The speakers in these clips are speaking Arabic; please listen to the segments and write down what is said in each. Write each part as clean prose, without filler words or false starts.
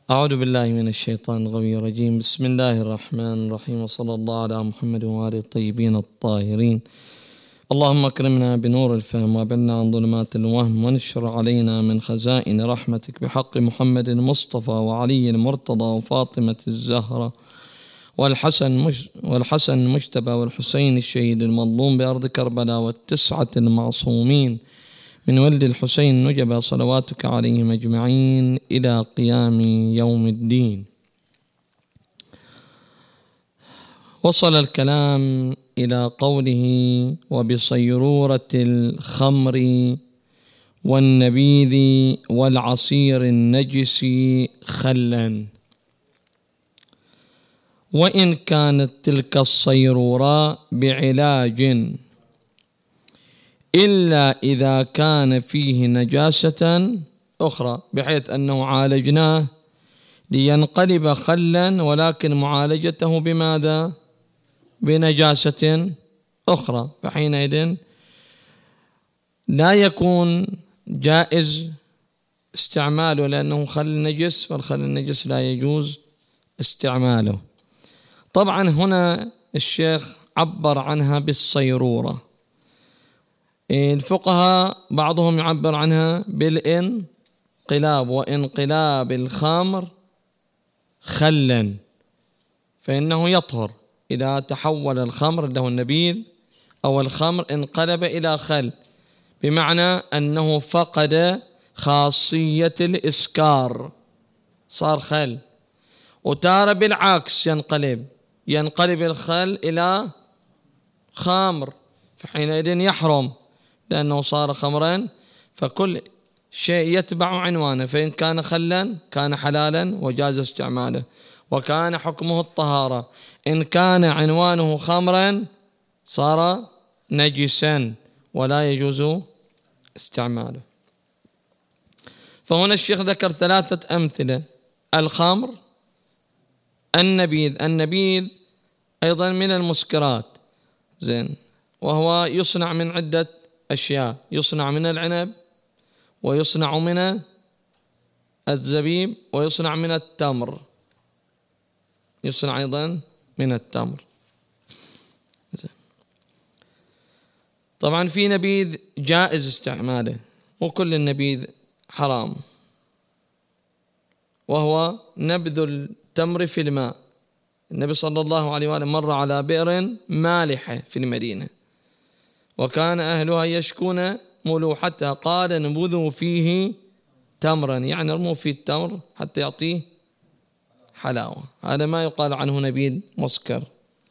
أعوذ بالله من الشيطان الغوي الرجيم. بسم الله الرحمن الرحيم، وصلى الله على محمد وآله الطيبين الطاهرين. اللهم اكرمنا بنور الفهم، وابعدنا عن ظلمات الوهم، وانشر علينا من خزائن رحمتك بحق محمد المصطفى وعلي المرتضى وفاطمة الزهرة والحسن المجتبى والحسين الشهيد المظلوم بأرض كربلاء، والتسعة المعصومين من ولد الحسين نجبا، صلواتك عليهم أجمعين إلى قيام يوم الدين. وصل الكلام إلى قوله: وبصيرورة الخمر والنبيذ والعصير النجس خلا، وإن كانت تلك الصيرورة بعلاج، إلا إذا كان فيه نجاسة أخرى، بحيث أنه عالجناه لينقلب خلا، ولكن معالجته بماذا؟ بنجاسة أخرى، فحينئذ لا يكون جائز استعماله، لأنه خل نجس، والخل النجس لا يجوز استعماله. طبعا هنا الشيخ عبر عنها بالصيرورة، الفقهاء بعضهم يعبر عنها بالانقلاب، وانقلاب الخمر خلا، فإنه يطهر إذا تحول الخمر له النبيذ أو الخمر انقلب إلى خل، بمعنى أنه فقد خاصية الإسكار صار خل. وتارة بالعكس ينقلب الخل إلى خمر، فحينئذ يحرم لأنه صار خمرا. فكل شيء يتبع عنوانه، فإن كان خلا كان حلالا وجاز استعماله وكان حكمه الطهارة، إن كان عنوانه خمرا صار نجسا ولا يجوز استعماله. فهنا الشيخ ذكر 3 أمثلة: الخمر، النبيذ أيضا من المسكرات، زين، وهو يصنع من عدة أشياء، يصنع من العنب، ويصنع من الزبيب، ويصنع من التمر، يصنع أيضا من التمر. طبعا في نبيذ جائز استعماله، وكل النبيذ حرام، وهو نبذ التمر في الماء. النبي صلى الله عليه وآله مر على بئر مالحة في المدينة، وكان أهلها يشكون ملوحتها، قال: نبذوا فيه تمرا، يعني ارموا فيه التمر حتى يعطيه حلاوة. هذا ما يقال عنه نبيذ مسكر.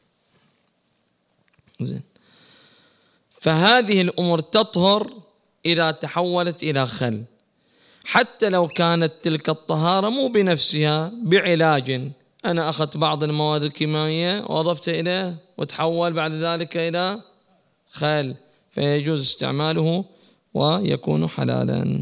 زين. فهذه الأمور تطهر إذا تحولت إلى خل، حتى لو كانت تلك الطهارة مو بنفسها، بعلاج. أنا أخذت بعض المواد الكيماوية وأضفت إليه وتحول بعد ذلك إلى خل، فيجوز استعماله ويكون حلالا.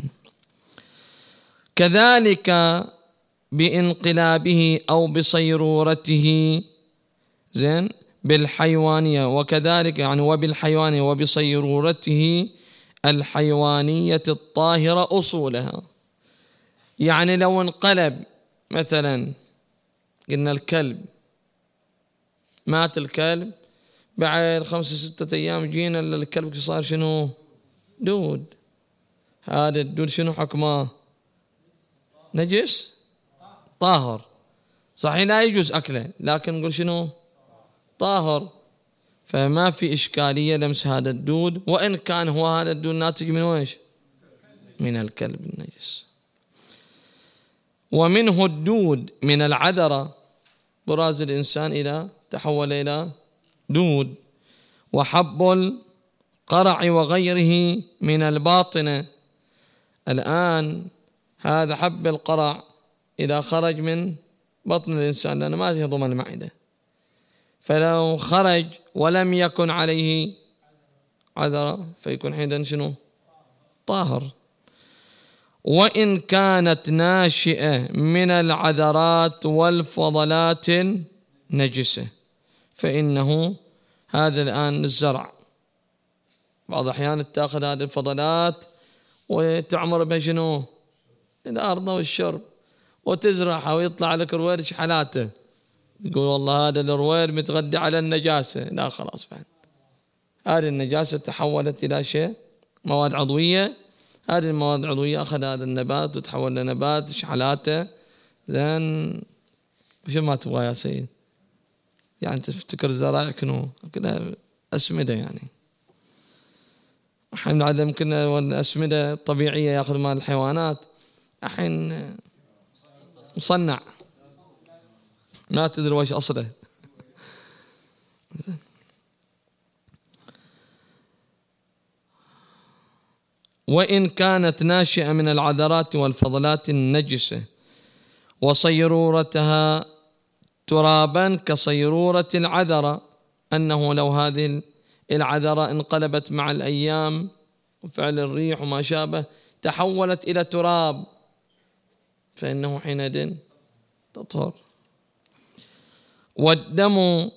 كذلك بانقلابه أو بصيرورته، زين، بالحيوانية، وكذلك يعني وبالحيوانية وبصيرورته الحيوانية الطاهرة أصولها. يعني لو انقلب، مثلا قلنا الكلب، مات الكلب، بعد 5-6 أيام جينا الكلب صار شنو؟ دود. هذا الدود شنو حكمه؟ نجس طاهر، صحيح لا يجوز أكله، لكن نقول شنو؟ طاهر. فما في إشكالية لمس هذا الدود، وإن كان هو هذا الدود ناتج من ويش؟ من الكلب النجس. ومنه الدود من العذرة، براز الإنسان إذا تحول إلى دود. وحب القرع وغيره من الباطنة. الآن هذا حب القرع إذا خرج من بطن الإنسان، لأنه ما يهضم المعدة، فلو خرج ولم يكن عليه عذرة فيكون حينئذ شنو؟ طاهر. وإن كانت ناشئة من العذرات والفضلات نجسة، فإنه هذا الآن الزرع، بعض الأحيان تأخذ هذه الفضلات وتعمر بها شنو؟ الأرض والشرب، وتزرعها ويطلع لك روير حالاته، تقول والله هذا الروير متغذي على النجاسة، لا خلاص بعد هذه النجاسة تحولت إلى شيء مواد عضوية، هذه المواد العضوية أخذ هذا النبات وتحول لنبات حالاته. زين شو ما تبغى يا سيد؟ يعني تفتكر الزراعي كنو كلها أسمدة يعني. الحين بعد يمكن الأسمدة الطبيعية يأخذ مال الحيوانات، الحين مصنع ما تدري وش أصله. وإن كانت ناشئة من العذرات والفضلات النجسة وصيرورتها ترابا كصيرورة العذرة، أنه لو هذه العذرة انقلبت مع الأيام وفعل الريح وما شابه تحولت إلى تراب فإنه حينئذ تطهر. والدم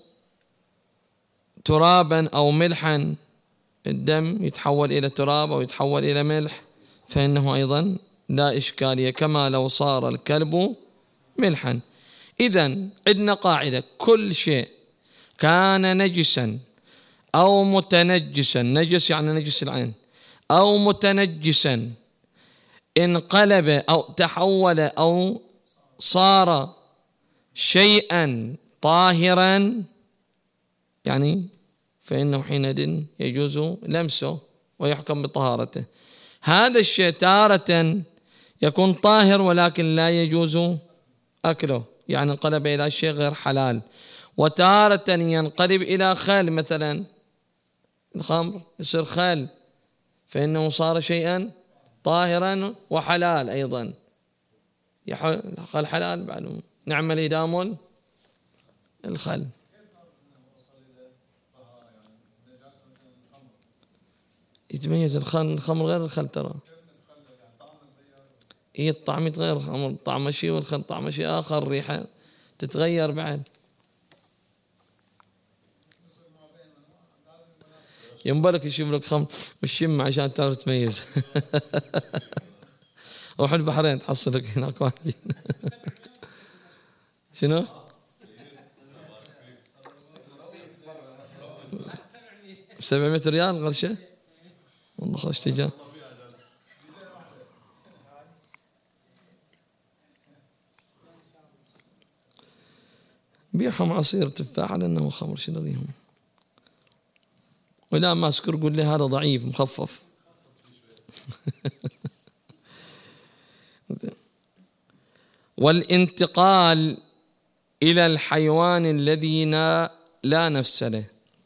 ترابا أو ملحا، الدم يتحول إلى تراب أو يتحول إلى ملح فإنه أيضا لا إشكالية، كما لو صار الكلب ملحا. إذن عندنا قاعدة: كل شيء كان نجسا أو متنجسا، نجس يعني نجس العين، أو متنجسا انقلب أو تحول أو صار شيئا طاهرا يعني فإنه حينئذ يجوز لمسه ويحكم بطهارته. هذا الشيء تارة يكون طاهر ولكن لا يجوز أكله، يعني انقلب إلى شيء غير حلال، وتارة ينقلب إلى خل، مثلا الخمر يصير خل فإنه صار شيئا طاهرا وحلال أيضا. الخل حلال بعد نعمل إدام الخل. يتميز الخمر غير الخل ترى، هي الطعم يتغير، الخمر طعم شيء والخل طعم شيء آخر، الريحة تتغير بعد. ينبالك يشوف لك خمر والشم عشان تعرف تميز. روح البحرين تحصل لك هناك واحد. شنو؟ ب700 ريال غرشة؟ والله خش تجاه. بيعهم عصير تفاح على انه خمر، شنو ريهم؟ ولا ما اسكر قول لي هذا ضعيف مخفف. والانتقال إلى الحيوان الذي لا نفس له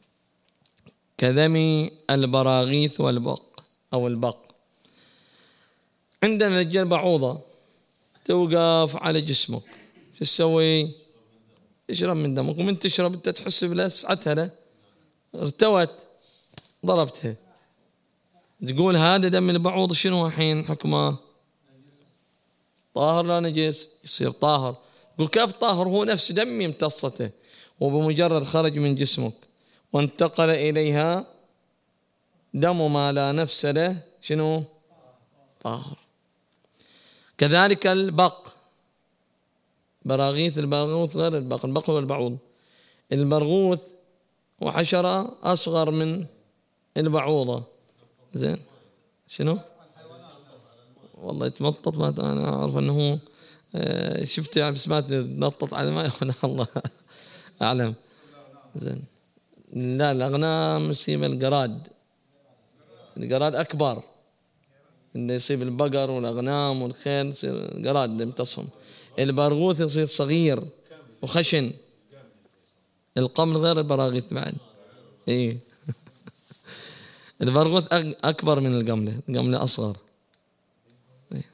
كذم البراغيث والبق أو البق. عندنا رجال بعوضة توقف على جسمك، شو تسوي؟ تشرب من دمك، ومن تشرب انت تحس بلسعتها له ارتوت ضربتها، تقول هذا دم البعوض شنو الحين حكمه؟ طاهر لا نجس؟ يصير طاهر. يقول كيف طاهر؟ هو نفس دمي امتصته، وبمجرد خرج من جسمك وانتقل إليها دم ما لا نفس له شنو؟ طاهر. كذلك البق، براغيث البرغوث غير البق، البق هو البعوض. البرغوث وحشرة أصغر من البعوضة. زين شنو؟ والله يتمطط، ما أنا أعرف أنه شفت يعني بسمات تنطط على الماء ولا الله أعلم. زين لا الأغنام يصيب القراد، القراد أكبر اللي يصيب البقر والأغنام والخيل، يصير القراد اللي يمتصهم. البرغوث يصير صغير وخشن. القمل غير البراغيث بعد. إيه. البرغوث أكبر من القملة، القملة أصغر. إيه.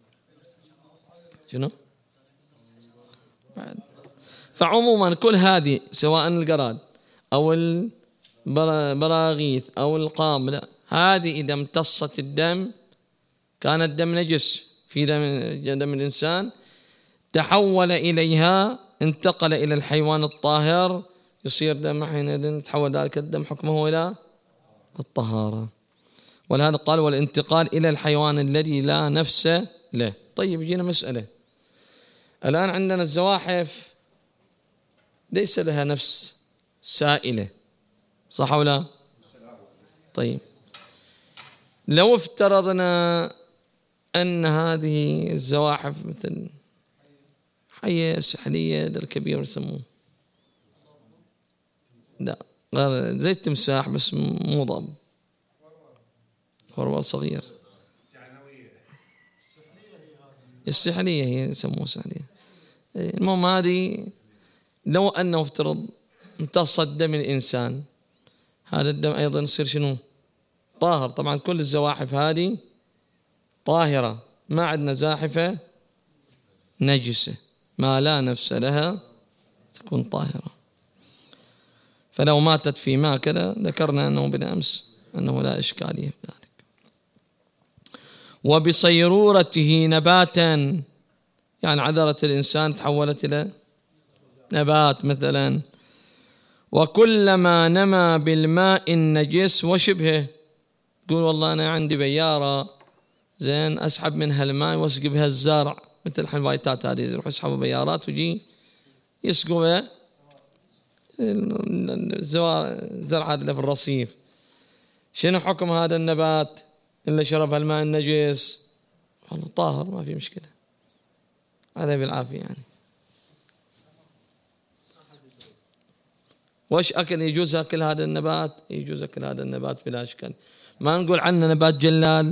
شنو؟ بعد. فعموما كل هذه سواء القراد أو البراغيث أو القاملة، هذه إذا امتصت الدم كان الدم نجس في دم الإنسان، تحول إليها انتقل إلى الحيوان الطاهر، يصير دم حينئذ يتحول ذلك الدم حكمه إلى الطهارة. ولهذا قال والانتقال إلى الحيوان الذي لا نفس له. طيب جينا مسألة، الآن عندنا الزواحف ليس لها نفس سائلة، صح أو لا؟ طيب لو افترضنا أن هذه الزواحف مثل حية سحلية الكبير يسموه، لا غير زي التمساح بس مو ضب، ورول صغير. السحلية هي يسموها سحلية. المهم هذه لو أنه افترض امتص دم الإنسان، هذا الدم أيضا يصير شنو؟ طاهر. طبعا كل الزواحف هذه طاهرة، ما عندنا زاحفة نجسة، ما لا نفس لها تكون طاهرة. فلو ماتت في ماء كذا ذكرنا أنه بالأمس أنه لا إشكالية في ذلك. وبصيرورته نباتا، يعني عذرة الإنسان تحولت إلى نبات مثلا. وكلما نمى بالماء النجس وشبهه، تقول والله أنا عندي بيارة زين أسحب منها الماء واسقي بها الزرع، مثل الحلوايتات هذه يروح يسحبوا بيارات ويجي يسقوا بها الزرع هذا في الرصيف. شنو حكم هذا النبات إلا شرب الماء النجس؟ والله طاهر ما في مشكلة، هذا بالعافية يعني. وش أكل يجوز أكل هذا النبات؟ يجوز أكل هذا النبات بلا إشكال. ما نقول عنه نبات جلال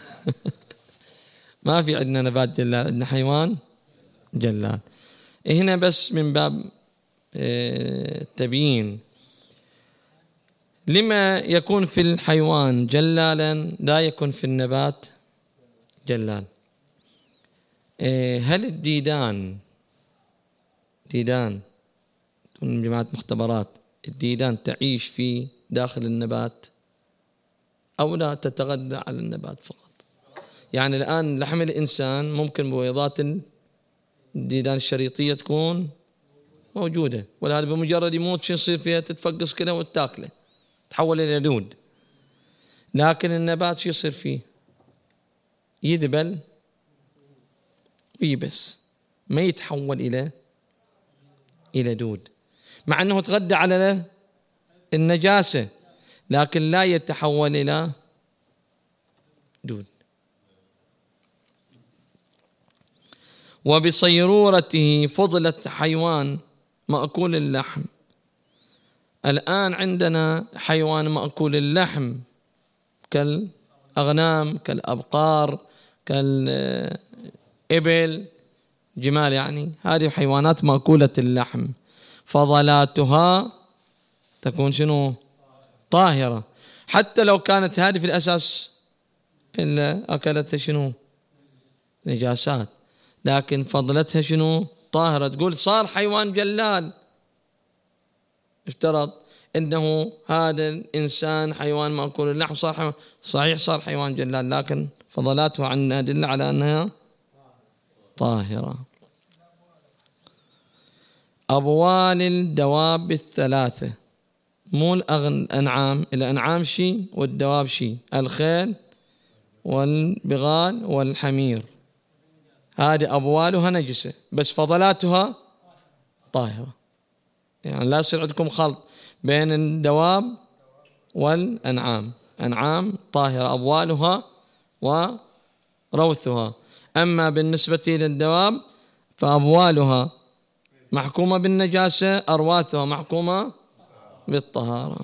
ما في عندنا نبات جلال، عندنا حيوان جلال. هنا بس من باب التبيين لما يكون في الحيوان جلالا لا يكون في النبات جلال. هل الديدان من جماعة مختبرات، الديدان تعيش في داخل النبات أو لا تتغذى على النبات فقط؟ يعني الآن لحم الإنسان ممكن بويضات الديدان الشريطية تكون موجودة، ولهذا بمجرد يموت شو يصير فيها؟ تتفقس كده وتاكله تحول إلى دود. لكن النبات شو يصير فيه؟ يذبل ويبس، ما يتحول إلى دود، مع أنه تغذى على النجاسة لكن لا يتحول إلى دود. وبصيرورته فضلة حيوان مأكول اللحم. الآن عندنا حيوان مأكول اللحم كالأغنام كالأبقار كالإبل جمال، يعني هذه حيوانات مأكولة اللحم، فضلاتها تكون شنو؟ طاهرة. حتى لو كانت هذه في الأساس إلا أكلتها شنو؟ نجاسات، لكن فضلتها شنو؟ طاهرة. تقول صار حيوان جلال، افترض إنه هذا الإنسان حيوان مأكول اللحم صار حيوان، صحيح صار حيوان جلال، لكن فضلاتها عندنا أدلة على أنها طاهرة. أبوال الدواب الثلاثة، مو الأنعام، الأنعام شيء والدواب شيء، الخيل والبغال والحمير، هذه أبوالها نجسة بس فضلاتها طاهرة. يعني لا يصير عندكم خلط بين الدواب والأنعام، أنعام طاهرة أبوالها وروثها، أما بالنسبة للدواب فأبوالها محكومة بالنجاسة، أرواثها محكومة بالطهارة.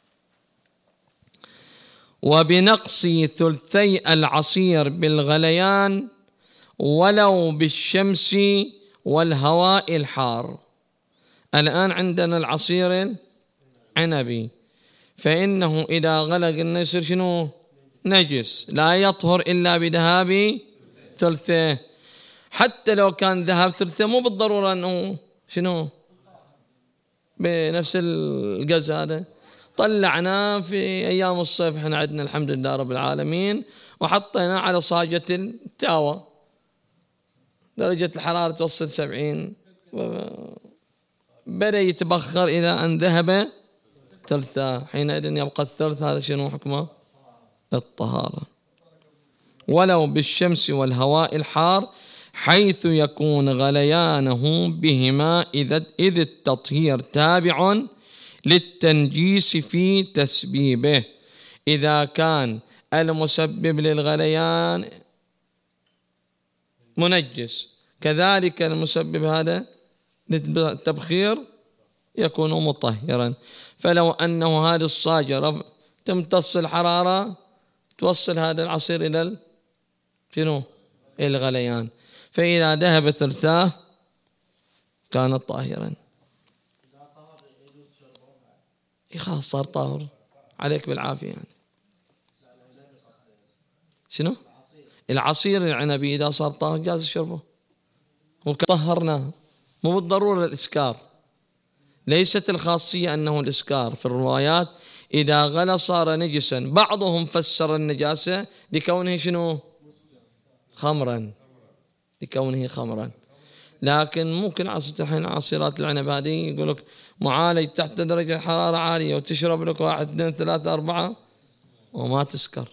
وبنقص ثلثي العصير بالغليان ولو بالشمس والهواء الحار. الآن عندنا العصير العنبي، فإنه إذا غلق إنه يصير شنو؟ نجس، لا يطهر إلا بذهاب ثلثه. حتى لو كان ذهب ثلثه مو بالضرورة أنه شنو بنفس القز. هذا طلعناه في أيام الصيف، احنا عندنا الحمد لله رب العالمين، وحطيناه على صاجة التاوى، درجة الحرارة توصل 70، بدأ يتبخر إلى أن ذهب ثلثا، حينئذ يبقى الثلث، هذا شنو حكمه؟ الطهارة. ولو بالشمس والهواء الحار حيث يكون غليانه بهما إذ التطهير تابع للتنجيس في تسبيبه. إذا كان المسبب للغليان منجس، كذلك المسبب هذا للتبخير يكون مطهرا. فلو أنه هذا الصاجة تمتص الحرارة توصل هذا العصير إلى شنو؟ الغليان، فإذا ذهب ثلثاه كان طاهرا. خلاص صار طاهر، عليك بالعافية يعني. شنو؟ العصير العنبي إذا صار طاهر جاز شربه، وطهرناه، مو بالضرورة الإسكار. ليست الخاصية أنه الإسكار. في الروايات إذا غلى صار نجسا. بعضهم فسر النجاسة لكونه شنو؟ خمرا، لكونه خمرا. لكن ممكن الحين عصيرات العنب هذه يقول لك معالج تحت درجة حرارة عالية وتشرب لك 1 2 3 4 وما تسكر.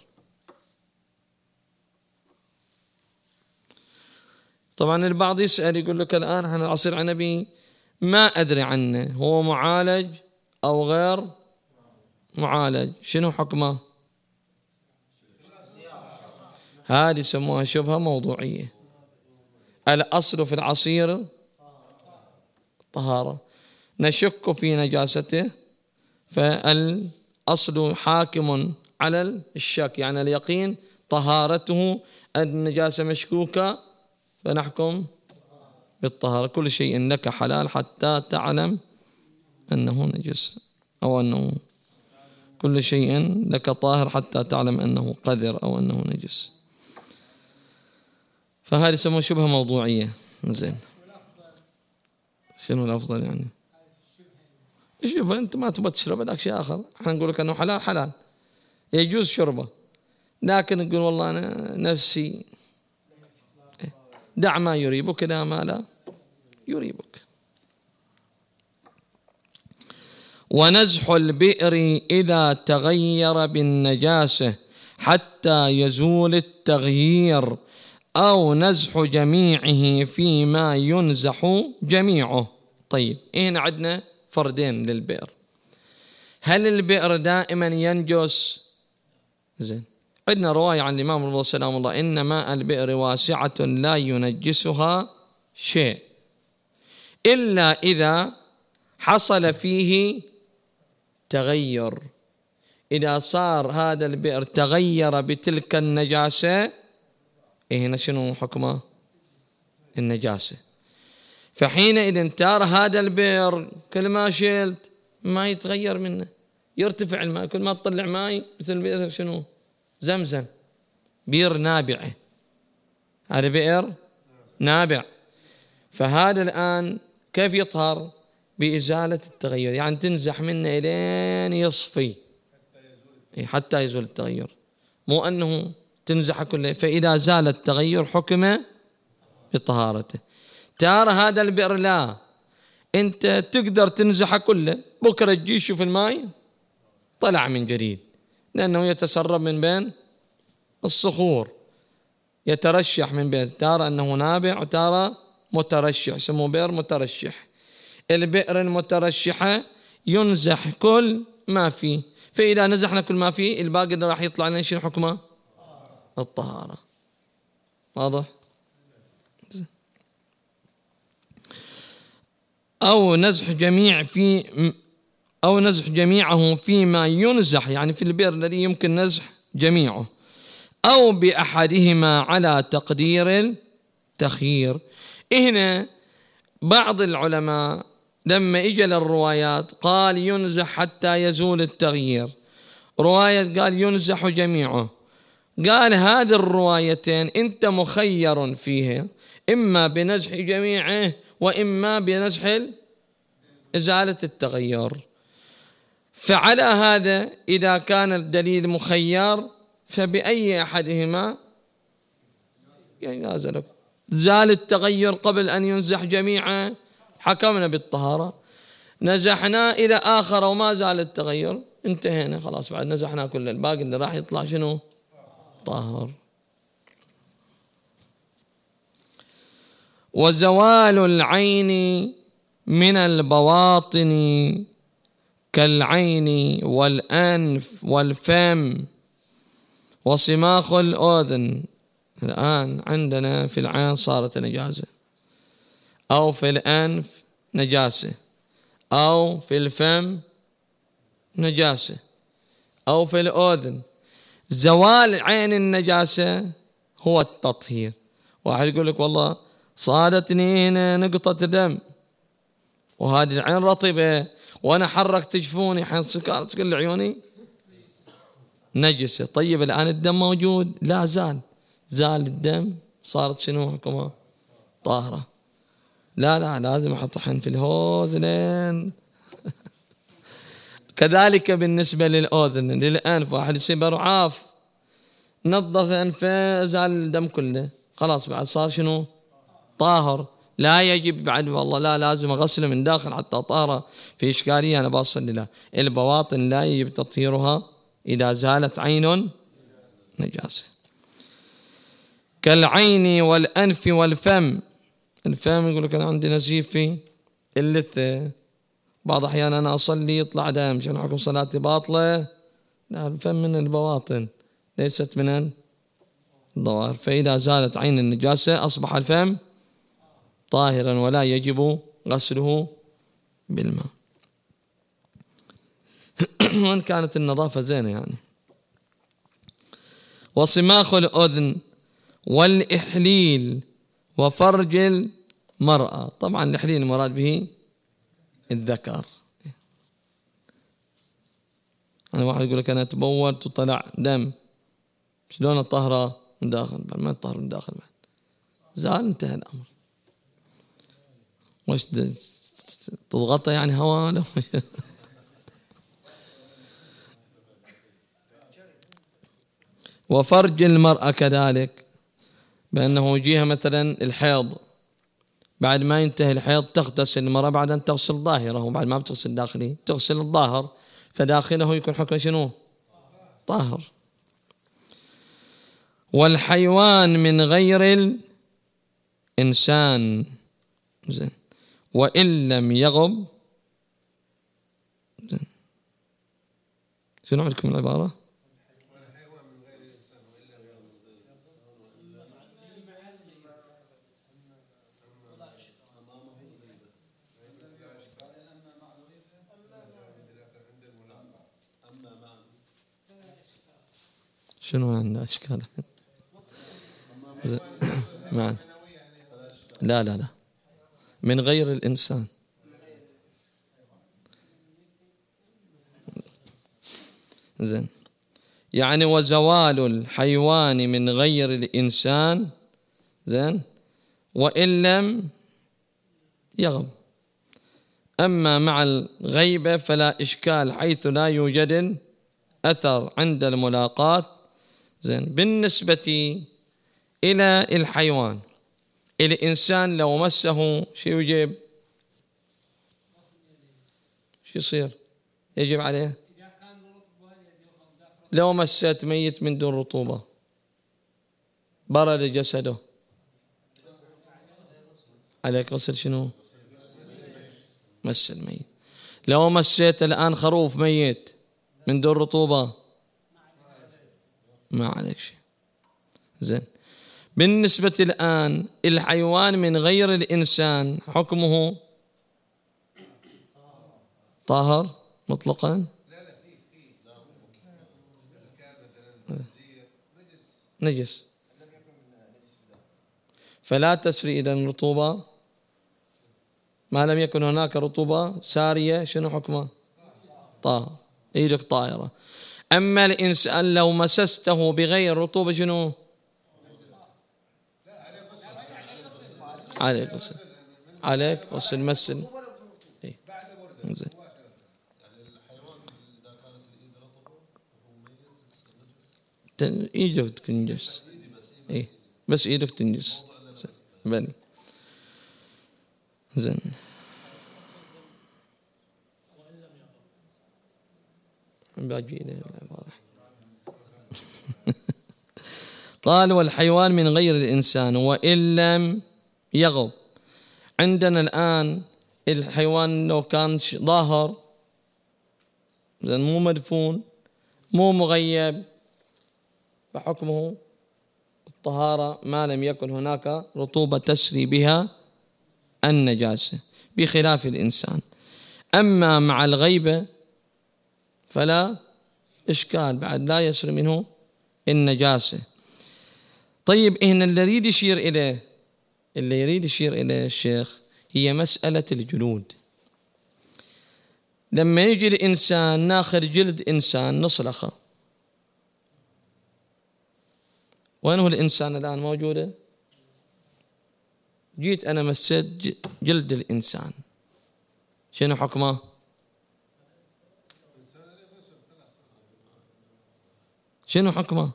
طبعا البعض يسأل يقول لك الآن احنا العصير عنبي ما أدري عنه، هو معالج أو غير معالج، شنو حكمه؟ هذه يسموها شبهة موضوعية. الأصل في العصير طهارة، نشك في نجاسته، فالأصل حاكم على الشك، يعني اليقين طهارته، النجاسة مشكوكة فنحكم بالطهارة. كل شيء لك حلال حتى تعلم أنه نجس، أو أنه كل شيء لك طاهر حتى تعلم أنه قذر أو أنه نجس. فهذه يسموها شبهة موضوعية. زين، شنو الأفضل يعني؟ شوف أنت ما تبغى تشرب هذاك شيء آخر، احنا نقول لك أنه حلال، حلال يجوز شربه، لكن نقول والله أنا نفسي دع ما يريبك إلى ما لا يريبك. ونزح البئر إذا تغير بالنجاسة حتى يزول التغيير، أو نزح جميعه فيما ينزح جميعه. طيب هنا عندنا فردين للبئر. هل البئر دائما ينجس؟ زين، عندنا رواية عن الإمام الرضا سلام الله إن ماء البئر واسعة لا ينجسها شيء إلا إذا حصل فيه تغير. إذا صار هذا البئر تغير بتلك النجاسة، هنا شنو حكمه؟ النجاسة. فحينئذ ترى هذا البئر كل ما شلت ما يتغير منه، يرتفع الماء، كل ما تطلع ماء مثل بئر شنو؟ زمزم، بئر نابعة، هذا بئر نابع. فهذا الآن كيف يطهر؟ بإزالة التغير، يعني تنزح منه إلين يصفي حتى يزول التغير، مو أنه تنزح كله. فإذا زال التغير حكم بطهارته. ترى هذا البئر لا، أنت تقدر تنزح كله، بكرة تجي شوف الماء طلع من جديد، لأنه يتسرب من بين الصخور، يترشح من بين، ترى أنه نابع وترى مترشح، يسموه بئر مترشح. البئر المترشحة ينزح كل ما فيه، فإذا نزحنا كل ما فيه الباقي اللي راح يطلع لنا شنو حكمه؟ الطهارة. واضح؟ أو نزح جميعه فيما ينزح، يعني في البئر الذي يمكن نزح جميعه، أو بأحدهما على تقدير التخيير. هنا بعض العلماء لما إجى للروايات قال ينزح حتى يزول التغيير، رواية قال ينزح جميعه. قال هذه الروايتين أنت مخير فيها، إما بنزح جميعه وإما بنزح إزالة التغير. فعلى هذا إذا كان الدليل مخير فبأي أحدهما يجاز لك. زال التغير قبل أن ينزح جميعا حكمنا بالطهارة، نزحنا إلى آخر وما زال التغير انتهينا خلاص، بعد نزحنا كل الباقي اللي راح يطلع شنو؟ طاهر. وزوال العين من البواطن كالعين والأنف والفم وصماخ الأذن. الآن عندنا في العين صارت نجاسة، أو في الأنف نجاسة، أو في الفم نجاسة، أو في الأذن. زوال عين النجاسة هو التطهير. واحد يقول لك والله صادتني هنا نقطة دم وهذه العين رطبة وأنا حركت جفوني حين سكرت تقول عيوني نجسة. طيب الآن الدم موجود؟ لا زال الدم، صارت شنو حكمها؟ طاهرة. لا لازم أحط حين في الهوز لين كذلك بالنسبة للأذن للأنف. واحد يصيب رعاف نظف أنفه زال الدم كله، خلاص بعد صار شنو؟ طاهر. لا يجب بعد والله لا لازم أغسله من داخل حتى طاهرة. في إشكالية أنا باصل لها. البواطن لا يجب تطهيرها إذا زالت عين نجاسة كالعين والأنف والفم. الفم يقول لك أنا عندي نزيف في اللثة، بعض أحيان أنا أصلي يطلع دم، شنو حكم صلاتي باطلة؟ لا، الفم من البواطن ليست من الظواهر. فإذا زالت عين النجاسة أصبح الفم طاهرا ولا يجب غسله بالماء وإن كانت النظافة زينة يعني. وصماخ الأذن والإحليل وفرج المرأة. طبعا الإحليل المراد به الذكر. أنا واحد يقول لك أنا تبولت وطلع دم، شلون الطهرة من داخل؟ بعد ما الطهر من داخل بعد زال انتهى الأمر. وش تضغطه يعني هواء وفرج المرأة كذلك، بأنه يجيها مثلا الحيض، بعد ما ينتهي الحيض تغتسل المرأة بعد أن تغسل ظاهره، وبعد ما بتغسل داخلي تغسل الظاهر، فداخله يكون حكم شنو؟ طاهر. والحيوان من غير الإنسان زين وإن لم يغب زين. شنو عندكم العبارة؟ شنو عندنا أشكال؟ معنا لا من غير الإنسان. زين يعني وزوال الحيوان من غير الإنسان زين وإن لم يغب. أما مع الغيبة فلا إشكال حيث لا يوجد أثر عند الملاقاة. زين بالنسبة إلى الحيوان، الإنسان لو مسه شو يجب؟ شو يصير؟ يجب عليه لو مسيت ميت من دون رطوبة برد جسده عليك غسل شنو؟ مس الميت. لو مسيت الآن خروف ميت من دون رطوبة ما عليك شيء. زين بالنسبة الآن الحيوان من غير الإنسان حكمه طاهر مطلقا؟ نجس، فلا تسري إذا الرطوبة ما لم يكن هناك رطوبة سارية شنو حكمه؟ طاهر، يدك طائرة. أما الإنسان لو مسسته بغير رطوبة شنو؟ عليك غسل، عليك غسل مسل. إيه. زين ايدك تنجس. ايه بس ايدك تنجس بني. زين باجي الى العبارة. قال والحيوان من غير الإنسان وإن لم يغب عندنا الآن الحيوان لو كان ظاهر مو مدفون مو مغيب فحكمه الطهارة ما لم يكن هناك رطوبة تسري بها النجاسة، بخلاف الإنسان. أما مع الغيبة فلا إشكال، بعد لا يسري منه النجاسة. طيب هنا اللي يريد يشير إليه الشيخ هي مسألة الجلود. لما يجي الإنسان ناخذ جلد إنسان نصلخه، وين هو الإنسان الآن موجودة؟ جيت أنا مسيت جلد الإنسان، شنو حكمه؟ شنو حكمه؟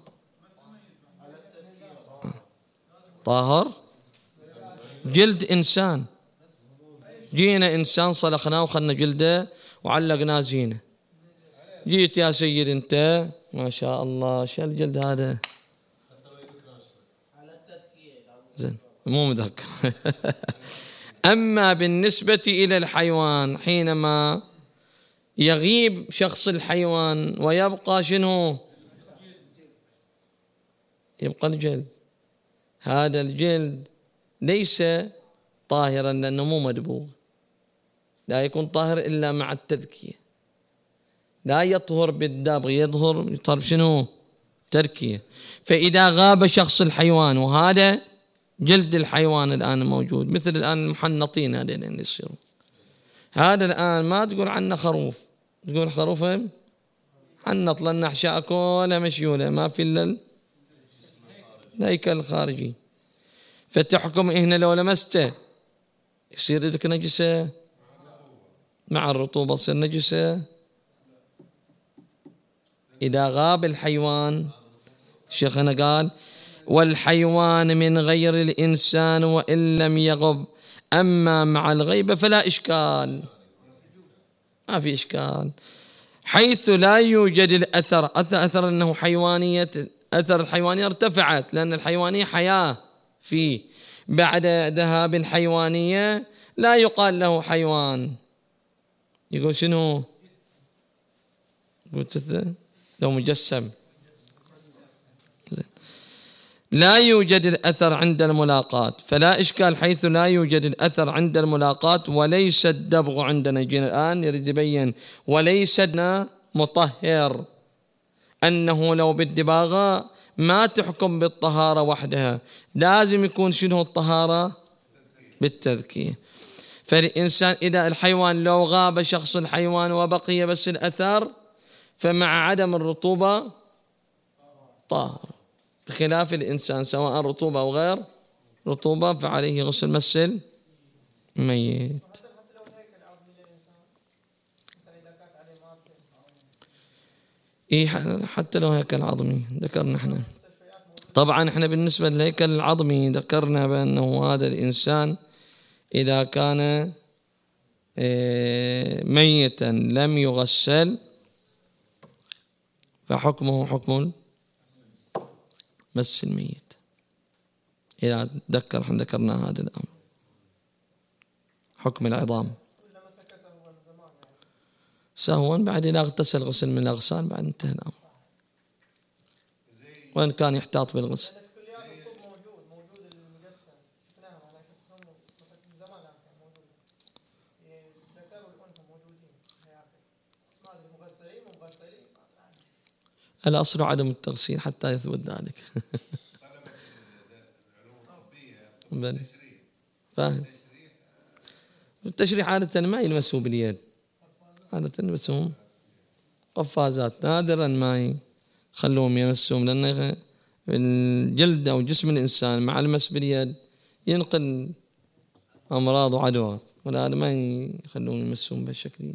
طاهر. جلد إنسان، جينا إنسان صلخناه وخلنا جلده وعلقناه زينة. جيت يا سيد أنت ما شاء الله شو الجلد هذا؟ زين مو مذكر. أما بالنسبة إلى الحيوان حينما يغيب شخص الحيوان ويبقى شنو؟ يبقى الجلد. هذا الجلد ليس طاهرا لأنه مو مدبوغ، لا يكون طاهر إلا مع التذكية، لا يطهر بالدبغ، يطهر شنو؟ تركية. فإذا غاب شخص الحيوان وهذا جلد الحيوان الآن موجود، مثل الآن المحنطين هذين اللي يصيروا، هذا الآن ما تقول عنه خروف، تقول خروف حنط لأن أحشاء كلها مشيولة ما في إلا الهيكل الخارجي. فتحكم هنا لو لمسته يصير يدك نجسة مع الرطوبة تصير نجسة. إذا غاب الحيوان شيخنا قال والحيوان من غير الإنسان وإن لم يغب، أما مع الغيبة فلا إشكال، ما في إشكال، حيث لا يوجد الأثر. أثر أنه حيوانية، أثر الحيوانية ارتفعت لأن الحيوانية حياة فيه، بعد ذهاب الحيوانية لا يقال له حيوان، يقول شنو؟ قلت لو مجسم. لا يوجد الأثر عند الملاقاة فلا إشكال، حيث لا يوجد الأثر عند الملاقاة وليس الدبغ عندنا. يجينا الآن يريد يبين وليس مطهر، أنه لو بالدباغة ما تحكم بالطهارة وحدها، لازم يكون شنو الطهارة؟ بالتذكية. فالإنسان إذا الحيوان لو غاب شخص الحيوان وبقي بس الأثر فمع عدم الرطوبة طاهر، بخلاف الإنسان سواء رطوبة أو غير رطوبة فعليه غسل مس الميت. حتى لو هيكل عظمي ذكرنا احنا، طبعا احنا بالنسبة للهيكل العظمي ذكرنا بأنه هذا الإنسان إذا كان ميتا لم يغسل فحكمه حكم مس الميت. إذا تذكر احنا ذكرنا هذا الأمر، حكم العظام سهوا بعد إذا اغتسل غسل من الأغسال بعد انتهى الأمر، وإن كان يحتاط بالغسل. الأصل عدم التغسيل حتى يثبت ذلك. فاهم؟ التشريح عادة ما يلمسوا باليد، عادة يلمسهم قفازات، نادرا ما يخلوهم يمسهم، لأن الجلد أو جسم الإنسان مع المس باليد ينقل أمراض وعدوى، ولا ما يخلوهم يمسهم بالشكل.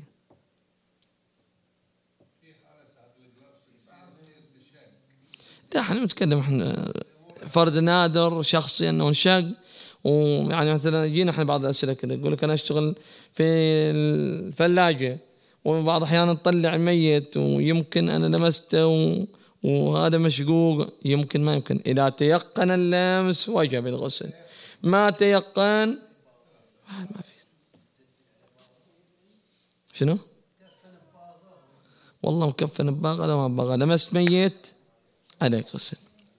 لا احنا نتكلم احنا فرد نادر شخصي انه انشق، ويعني مثلا جينا احنا بعض الاسئله كذا يقول لك انا اشتغل في الثلاجه وبعض الاحيان نطلع ميت ويمكن انا لمسته وهذا مشقوق، يمكن ما يمكن، اذا تيقن اللمس وجب الغسل، ما تيقن ما في. شنو؟ والله مكفن بباغة ما بباغة، لمست ميت عليك غسل.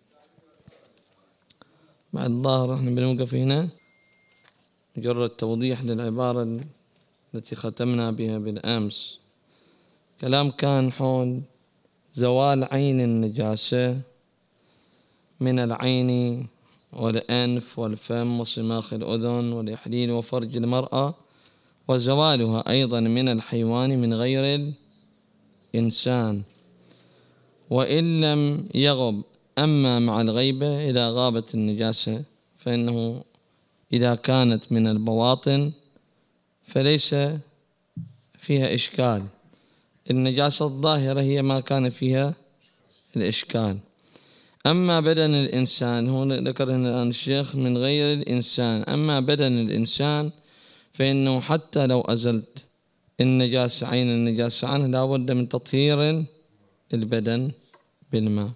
بعد الظاهر احنا بنوقف هنا، مجرد توضيح للعبارة التي ختمنا بها بالأمس. كلام كان حول زوال عين النجاسة من العين والأنف والفم وصماخ الأذن والإحليل وفرج المرأة، وزوالها أيضا من الحيوان من غير الإنسان وإن لم يغب. أما مع الغيبة إذا غابت النجاسة فإنه إذا كانت من البواطن فليس فيها إشكال، النجاسة الظاهرة هي ما كان فيها الإشكال. أما بدن الإنسان، هنا ذكر هنا الآن الشيخ من غير الإنسان، أما بدن الإنسان فإنه حتى لو أزلت النجاسة عين النجاسة عنه لا بد من تطهير البدن بالماء.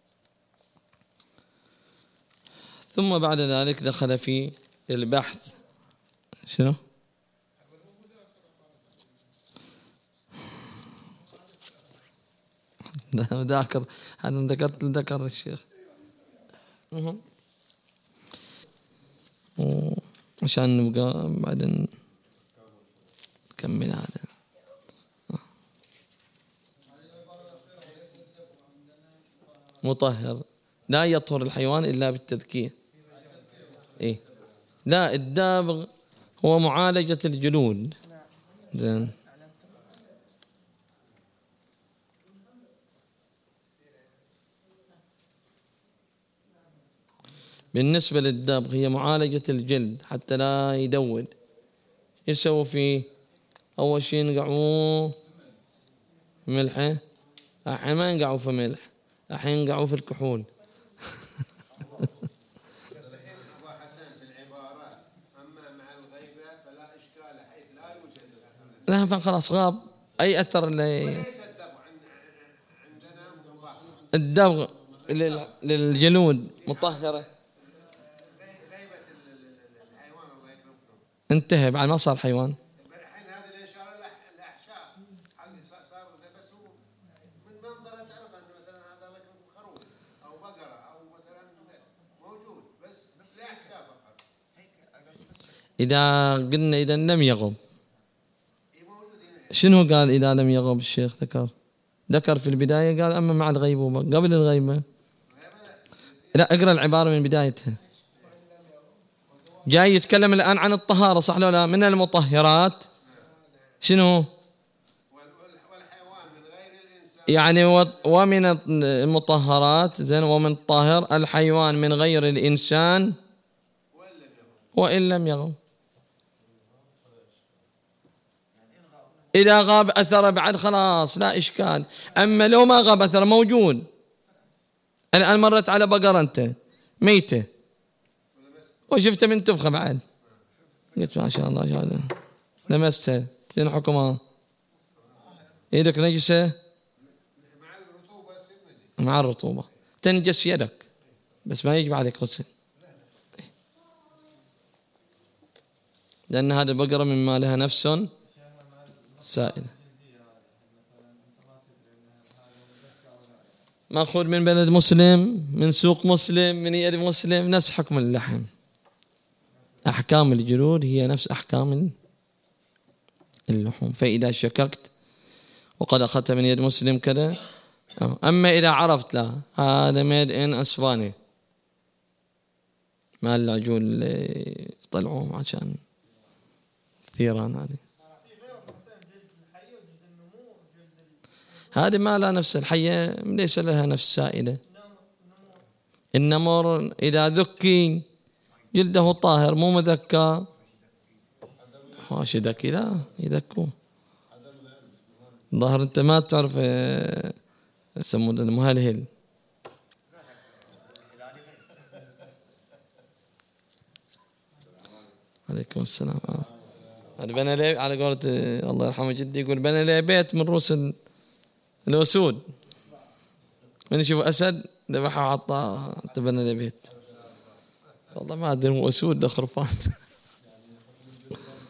ثم بعد ذلك دخل في البحث. شنو؟ ذاكر أنا ذكر الشيخ عشان نبقى بعدين نكمل هذا. مطهر لا يطهر الحيوان إلا بالتذكير. إيه لا، الدابغ هو معالجة الجلود. زين. بالنسبة للدابغ هي معالجة الجلد حتى لا يدود. يسوي فيه أول شيء نقعوه ملحه، الحين ما ينقعوا في ملح، الحين ينقعوا في الكحول. لا فخلاص غاب أي أثر الدبغ للجلود مطهرة. انتهى بعد ما صار حيوان. الحين هذه الاشاره الاحشاء صار بس هو من منظره تعرف ان مثلا هذا لك خروف او بقره او مثلا موجود بس الاحشاء فقط. اذا قلنا اذا لم يغب، شنو قال اذا لم يغب؟ الشيخ ذكر في البدايه قال اما مع الغيبوبه قبل الغيبه. لا اقرا العباره من بدايتها. جاي يتكلم الآن عن الطهارة صح ولا لا؟ من المطهرات شنو؟ والحيوان من غير الإنسان يعني ومن المطهرات زين، ومن طاهر الحيوان من غير الإنسان وإن لم يغب. إذا غاب أثر بعد خلاص لا إشكال. أما لو ما غاب أثر موجود، الآن مرت على بقرة أنت ميتة وشفت من تفخة بعد، قلت ما شاء الله هذا لمستها، شنو حكمها؟ يدك نجسة مع الرطوبة مع الرطوبة تنجس يدك بس ما يجب عليك غسل، لأن هذه البقرة مما لها نفس سائلة. مأخوذ من بلد مسلم، من سوق مسلم، من يد مسلم، نفس حكم اللحم. أحكام الجلود هي نفس أحكام اللحوم. فإذا شككت وقد أخذت من يد مسلم كذا، أما إذا عرفت لا هذا ميد إن أسباني، ما العجول اللي يطلعوهم عشان ثيران، هذه ما لا نفس الحية ليس لها نفس سائلة. النمر إذا ذكي جلده طاهر مو مذكى، ماشي ذكي لا يذكوه. ظاهر أنت ما تعرف يسمونه المهلهل. عليكم السلام. هذا بنى لي على قولة الله يرحمه جدي يقول بنى لي بيت من رؤوس الأسود، من يشوف أسد ذبحه وعطاه تبنى لي بيت. والله ما أدري هو أسود ده خرفان.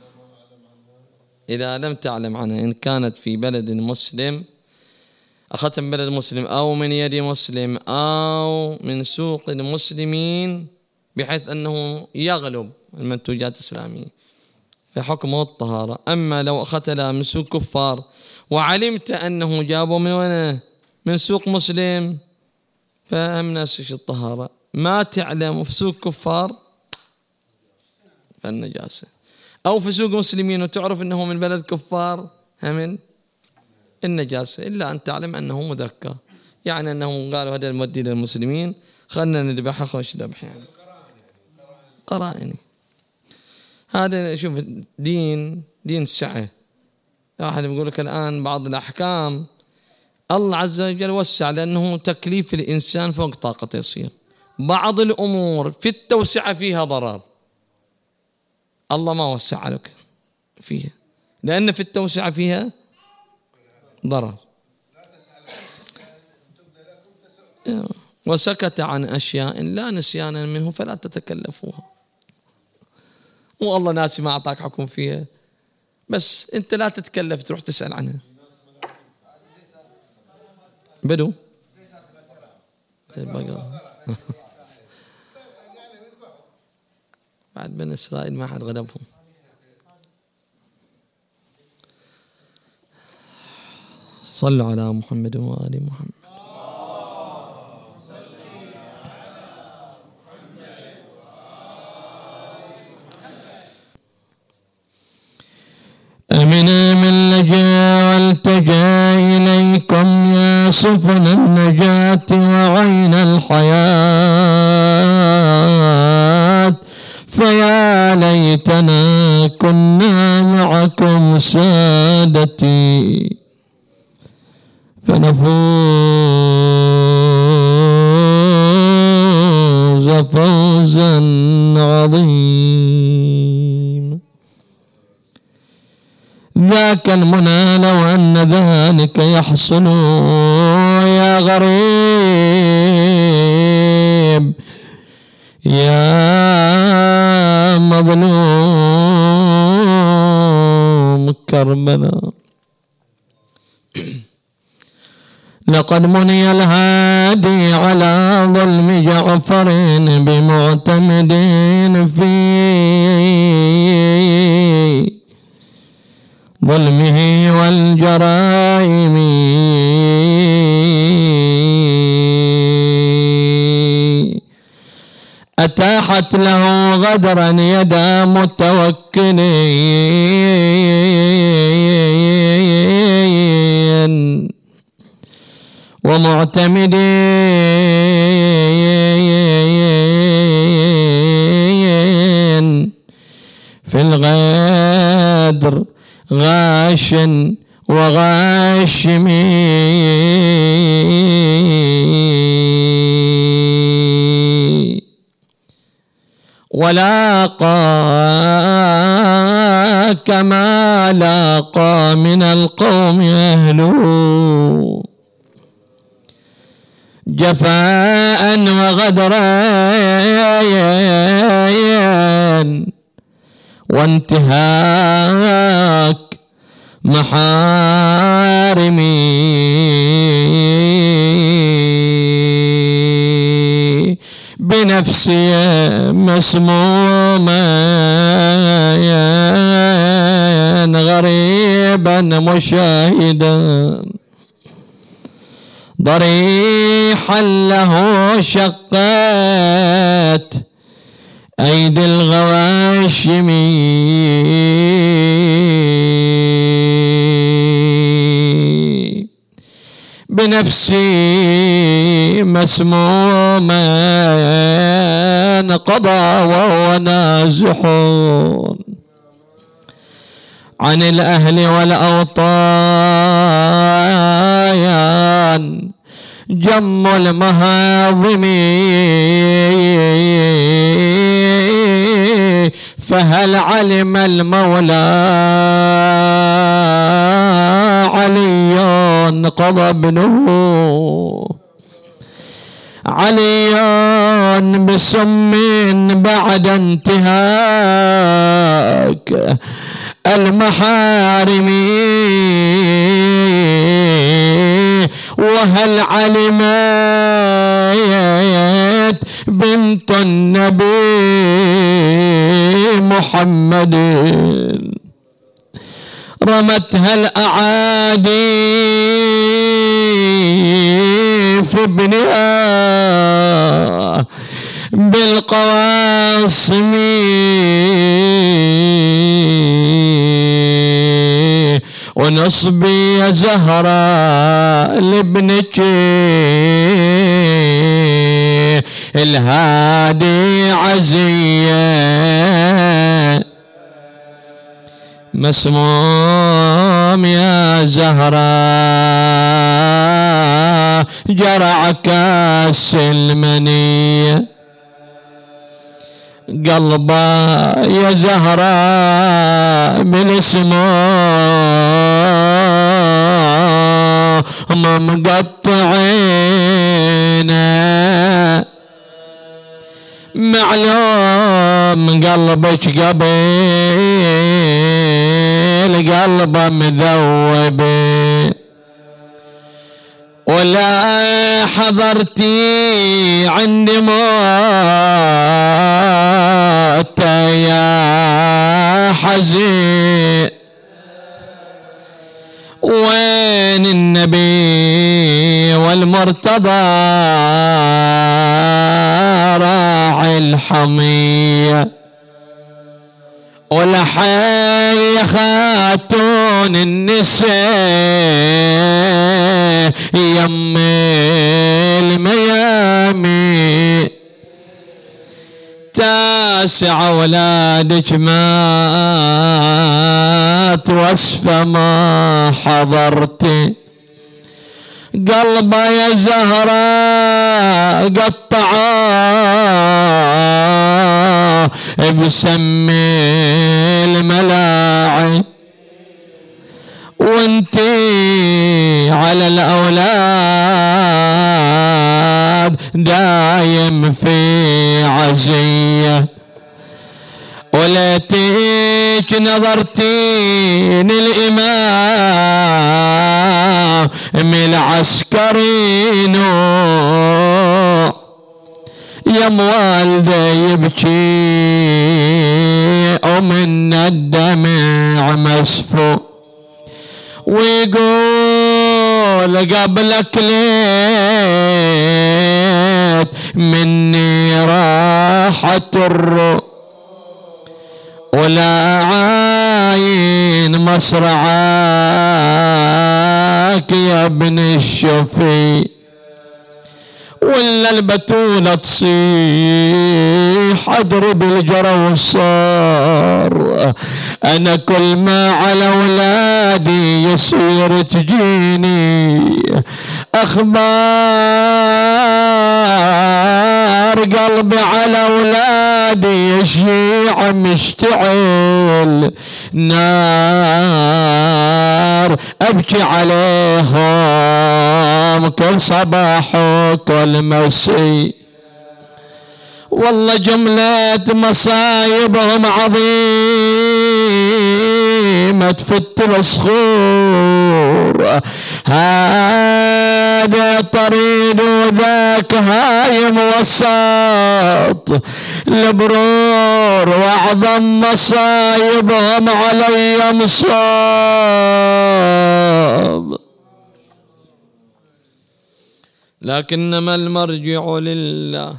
إذا لم تعلم عنها إن كانت في بلد مسلم أخذت من بلد مسلم أو من يد مسلم أو من سوق المسلمين بحيث أنه يغلب المنتوجات الإسلامية فحكمه الطهارة. أما لو أخذتها من سوق كفار وعلمت أنه جابه من وين؟ من سوق مسلم فهم ناسش الطهارة. ما تعلم في سوق كفار فالنجاسة، أو في سوق مسلمين وتعرف أنه من بلد كفار هم النجاسة، إلا أن تعلم أنه مذكى، يعني أنه قالوا هذا المودي للمسلمين خلنا نذبحه خوش ذبح، يعني قرائني. هذا شوف دين السعة. واحد يقول لك الآن بعض الأحكام الله عز وجل وسع لأنه تكليف الإنسان فوق طاقته يصير. بعض الأمور في التوسعة فيها ضرر، الله ما وسع لك فيها لأن في التوسعة فيها ضرر. وسكت عن أشياء لا نسيانا منه فلا تتكلفوها. والله ناسي ما أعطاك حكم فيها، بس أنت لا تتكلف تروح تسأل عنها. بدو بعد بني إسرائيل ما حد غلبهم. صلوا على محمد وآل محمد. أمنا من لجا والتجا إليكم يا سفن النجاة وعين الحياة، فيا ليتنا كنا معكم سادتي فنفوز فوزا عظيما. ذاك المنى لو أن ذلك يحصل يا غريب يا مظلوم كربلاء. لقد مني الهادي على ظلم جعفر بمعتمد في ظلمه والجرائم، أتاحت له غدرا يدا متوكلين ومعتمدين في الغدر غاش وغاشمي. ولاقى كما لاقى من القوم أهله جفاء وغدرا وانتهاك محارمي بنفسي مسموما غريبا مشاهدا ضريحا له شقات أيدي الغواشم بنفسي مسموما قضى وهو نازح عن الأهل والأوطان جم المهاضم فهل علم المولى علي قضى ابنه علي بسم بعد انتهاك المحارم وهل علمت بنت النبي محمد رمتها الأعادي في ابنها بالقواصم ونصبي يا زهراء لابنك الهادي عزية مسموم يا زهراء جرع كاس المنية قلبا يا زهراء من اسمه مقطعينه معلوم قلبك قبيل قلبه مذوب ولا حضرتي عندي موت يا حزين وين النبي والمرتضى راعي الحمية ولحي خاتون النساء يم الميامي تاسع ولادك مات وصفة ما حضرتي قلبه يا زهراء قطعاه بسمي الملاعي وانتي على الأولاد دايم في عزية وليتيك نظرتين الإمام من العسكرين يا موالده يبكي ومن الدمع مسفو ويقول قبلك ليت مني راحت الروح ولا عاين مصرعاك يا ابن الشفي ولا البتولة تصيح اضرب الجرى وصار انا كل ما على اولادي يصير تجيني اخبار قلبي على اولادي الشيعة مشتعل نار ابكي عليهم كل صباح وكل مسي والله جملة مصايبهم عظيمة تفت الصخور هذا طريد وذاك هايم وسط البرور واعظم مصايبهم علي مصاب لكنما المرجع لله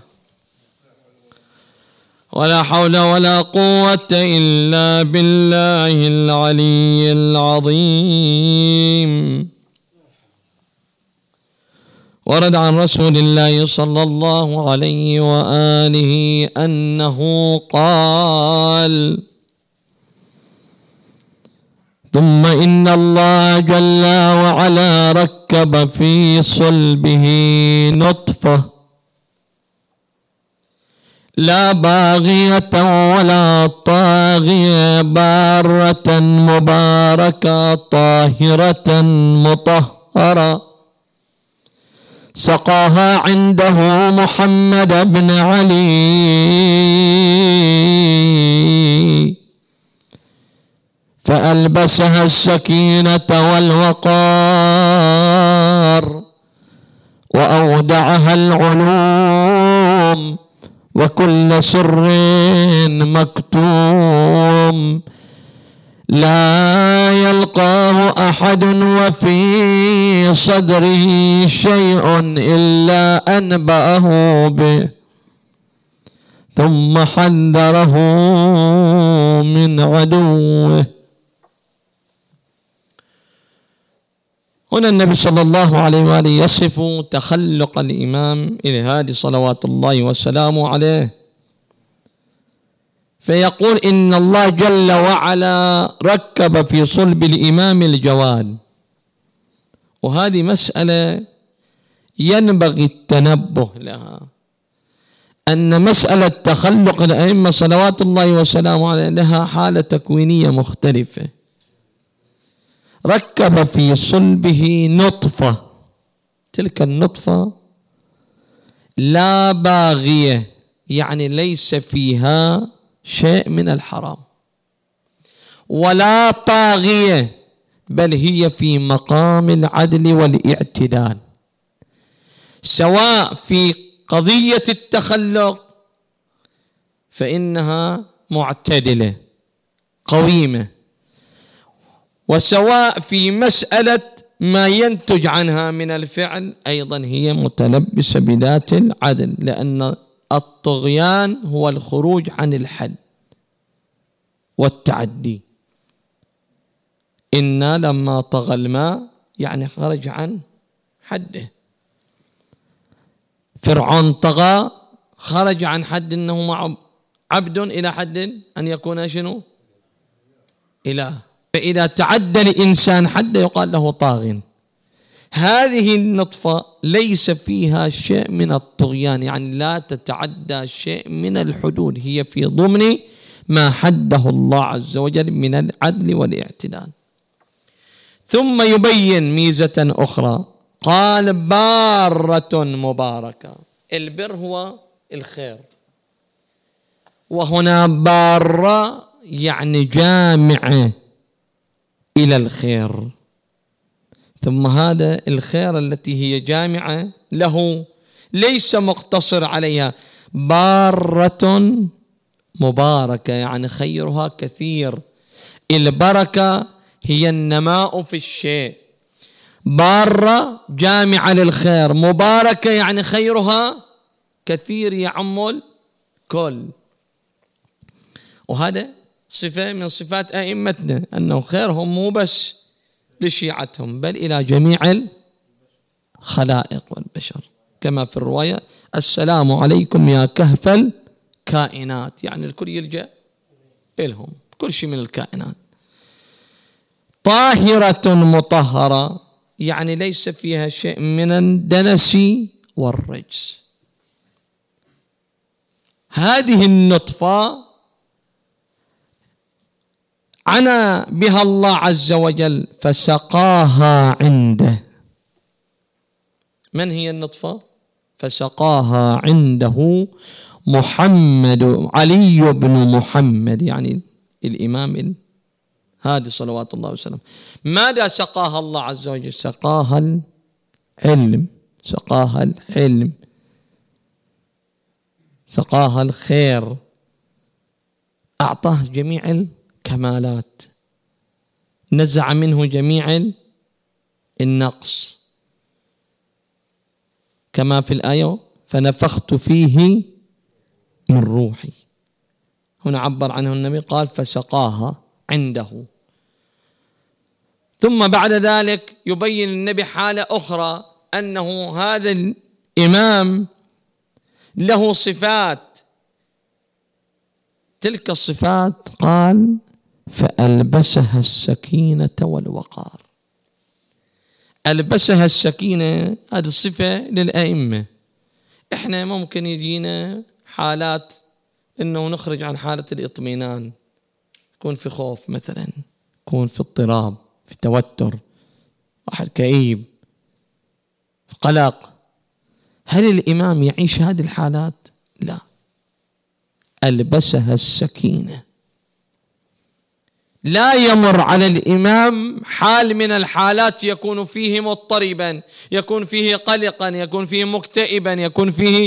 ولا حول ولا قوة إلا بالله العلي العظيم. ورد عن رسول الله صلى الله عليه وآله أنه قال: ثم إن الله جل وعلا ركب في صلبه نطفة لا باغية ولا طاغية بارة مباركة طاهرة مطهرة سقاها عنده محمد بن علي فألبسها السكينة والوقار وأودعها العلوم وكل سر مكتوم لا يلقاه أحد وفي صدره شيء إلا أنبأه به ثم حذره من عدوه. هنا النبي صلى الله عليه وآله يصف تخلق الإمام الهادي صلوات الله وسلامه عليه، فيقول إن الله جل وعلا ركب في صلب الإمام الجواد. وهذه مسألة ينبغي التنبه لها، أن مسألة تخلق الأئمة صلوات الله وسلامه عليه لها حالة تكوينية مختلفة. ركب في صلبه نطفة، تلك النطفة لا باغية، يعني ليس فيها شيء من الحرام، ولا طاغية، بل هي في مقام العدل والاعتدال، سواء في قضية التخلق فإنها معتدلة قويمة، وسواء في مسألة ما ينتج عنها من الفعل أيضا هي متلبسة بذات العدل، لأن الطغيان هو الخروج عن الحد والتعدي. إنا لما طغى الماء يعني خرج عن حده. فرعون طغى، خرج عن حد أنه عبد إلى حد أن يكون شنو؟ إله. فإذا تعدى الإنسان حد يقال له طاغٍ. هذه النطفة ليس فيها شيء من الطغيان، يعني لا تتعدى شيء من الحدود، هي في ضمن ما حده الله عز وجل من العدل والاعتدال. ثم يبين ميزة أخرى، قال بارة مباركة. البر هو الخير، وهنا بارة يعني جامعة إلى الخير. ثم هذا الخير التي هي جامعة له ليس مقتصر عليها، بارة مباركة يعني خيرها كثير. البركة هي النماء في الشيء، بارة جامعة للخير، مباركة يعني خيرها كثير يعم الكل. وهذا صفة من صفات أئمتنا، أنه خيرهم مو بس لشيعتهم بل إلى جميع الخلائق والبشر، كما في الرواية السلام عليكم يا كهف الكائنات، يعني الكل يلجأ إلهم، كل شيء من الكائنات. طاهرة مطهرة يعني ليس فيها شيء من الدنس والرجس. هذه النطفة عنى بها الله عز وجل فسقاها عنده. من هي النطفة؟ فسقاها عنده محمد علي بن محمد، يعني الإمام الهادي صلوات الله وسلم. ماذا سقاها الله عز وجل؟ سقاها العلم، سقاها الحلم، سقاها الخير، أعطاه جميع الكمالات، نزع منه جميع النقص، كما في الآية فنفخت فيه من روحي. هنا عبر عنه النبي قال فسقاها عنده. ثم بعد ذلك يبين النبي حالة أخرى، أنه هذا الإمام له صفات، تلك الصفات قال فألبسها السكينة والوقار. ألبسها السكينة هذه الصفة للأئمة. إحنا ممكن يجينا حالات إنه نخرج عن حالة الإطمئنان، يكون في خوف مثلا، يكون في اضطراب، في توتر، واحد كئيب، في قلق. هل الإمام يعيش هذه الحالات؟ لا، ألبسها السكينة. لا يمر على الإمام حال من الحالات يكون فيه مضطربا، يكون فيه قلقا، يكون فيه مكتئبا، يكون فيه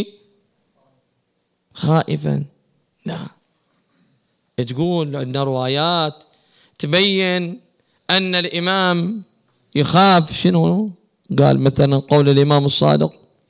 خائفا. لا، تقول عندنا روايات تبين أن الإمام يخاف. شنو قال؟ مثلا قول الإمام الصادق: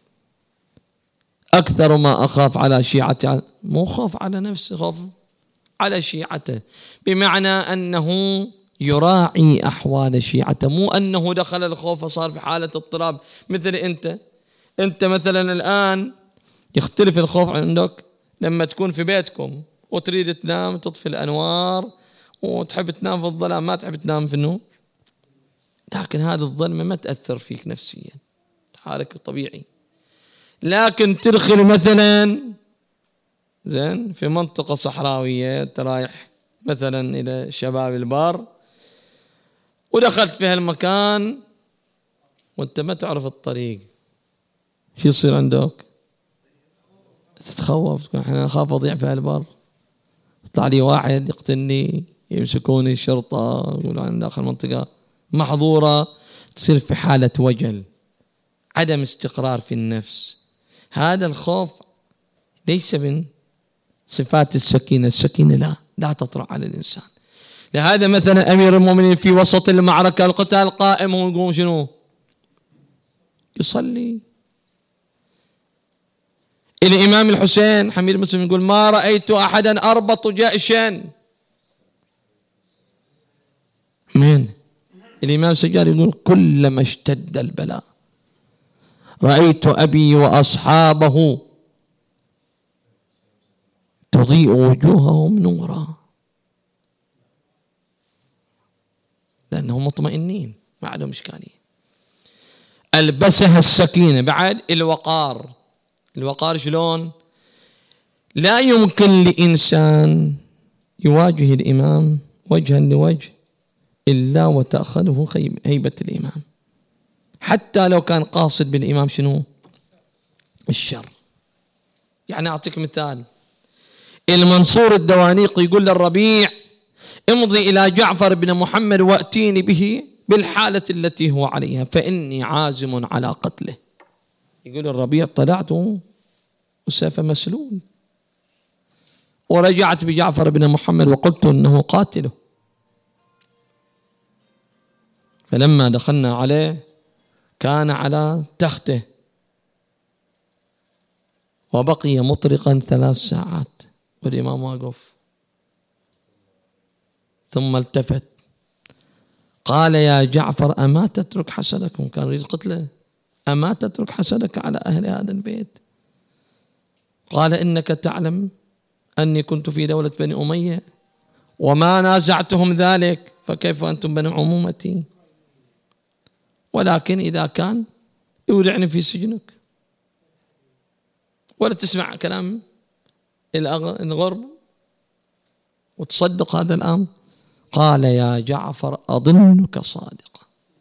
أكثر ما أخاف على شيعتي، مو خوف على نفسه، خوف على شيعته، بمعنى أنه يراعي أحوال شيعته، مو أنه دخل الخوف وصار في حالة اضطراب. مثل أنت مثلا الآن يختلف الخوف عندك لما تكون في بيتكم وتريد تنام، تطفي الأنوار وتحب تنام في الظلام، ما تحب تنام في النور، لكن هذه الظلمة ما تأثر فيك نفسيا، حالك طبيعي. لكن تدخل مثلا زين في منطقة صحراوية، انت رايح مثلا إلى شباب البار ودخلت في هالمكان وانت ما تعرف الطريق، شو يصير عندك؟ تتخوف، تقول احنا اخاف اضيع في هالبار، يطلع لي واحد يقتلني، يمسكوني الشرطة، يقولوا عن داخل منطقة محظورة، تصير في حالة وجل، عدم استقرار في النفس. هذا الخوف ليس من صفات السكينة. السكينة لا تطرأ على الإنسان. لهذا مثلا أمير المؤمنين في وسط المعركة القتال قائم، هو يقوم شنو؟ يصلي. الإمام الحسين حميد مسلم يقول: ما رأيت أحدا أربط جأشا من الإمام سجاد. يقول: كلما اشتد البلاء رأيت أبي وأصحابه تضيء وجوههم نورا، لأنهم مطمئنين ما عندهم إشكالية. ألبسها السكينة. بعد الوقار. الوقار شلون؟ لا يمكن لإنسان يواجه الإمام وجها لوجه إلا وتأخذه هيبة الإمام، حتى لو كان قاصد بالإمام شنو؟ الشر. يعني أعطيك مثال، المنصور الدوانيق يقول للربيع: امضي إلى جعفر بن محمد وأتيني به بالحالة التي هو عليها فإني عازم على قتله. يقول الربيع: طلعت وسيف مسلول، ورجعت بجعفر بن محمد وقلت أنه قاتله. فلما دخلنا عليه كان على تخته وبقي مطرقا 3 ساعات والإمام واقف، ثم التفت قال: يا جعفر أما تترك حسدك؟ كان يريد قتله. أما تترك حسدك على أهل هذا البيت؟ قال: إنك تعلم أني كنت في دولة بني أمية وما نازعتهم ذلك، فكيف أنتم بني عمومتي؟ ولكن إذا كان يودعني في سجنك ولا تسمع كلام الغرب وتصدق هذا الأمر. قال: يا جعفر أظنك صادقا.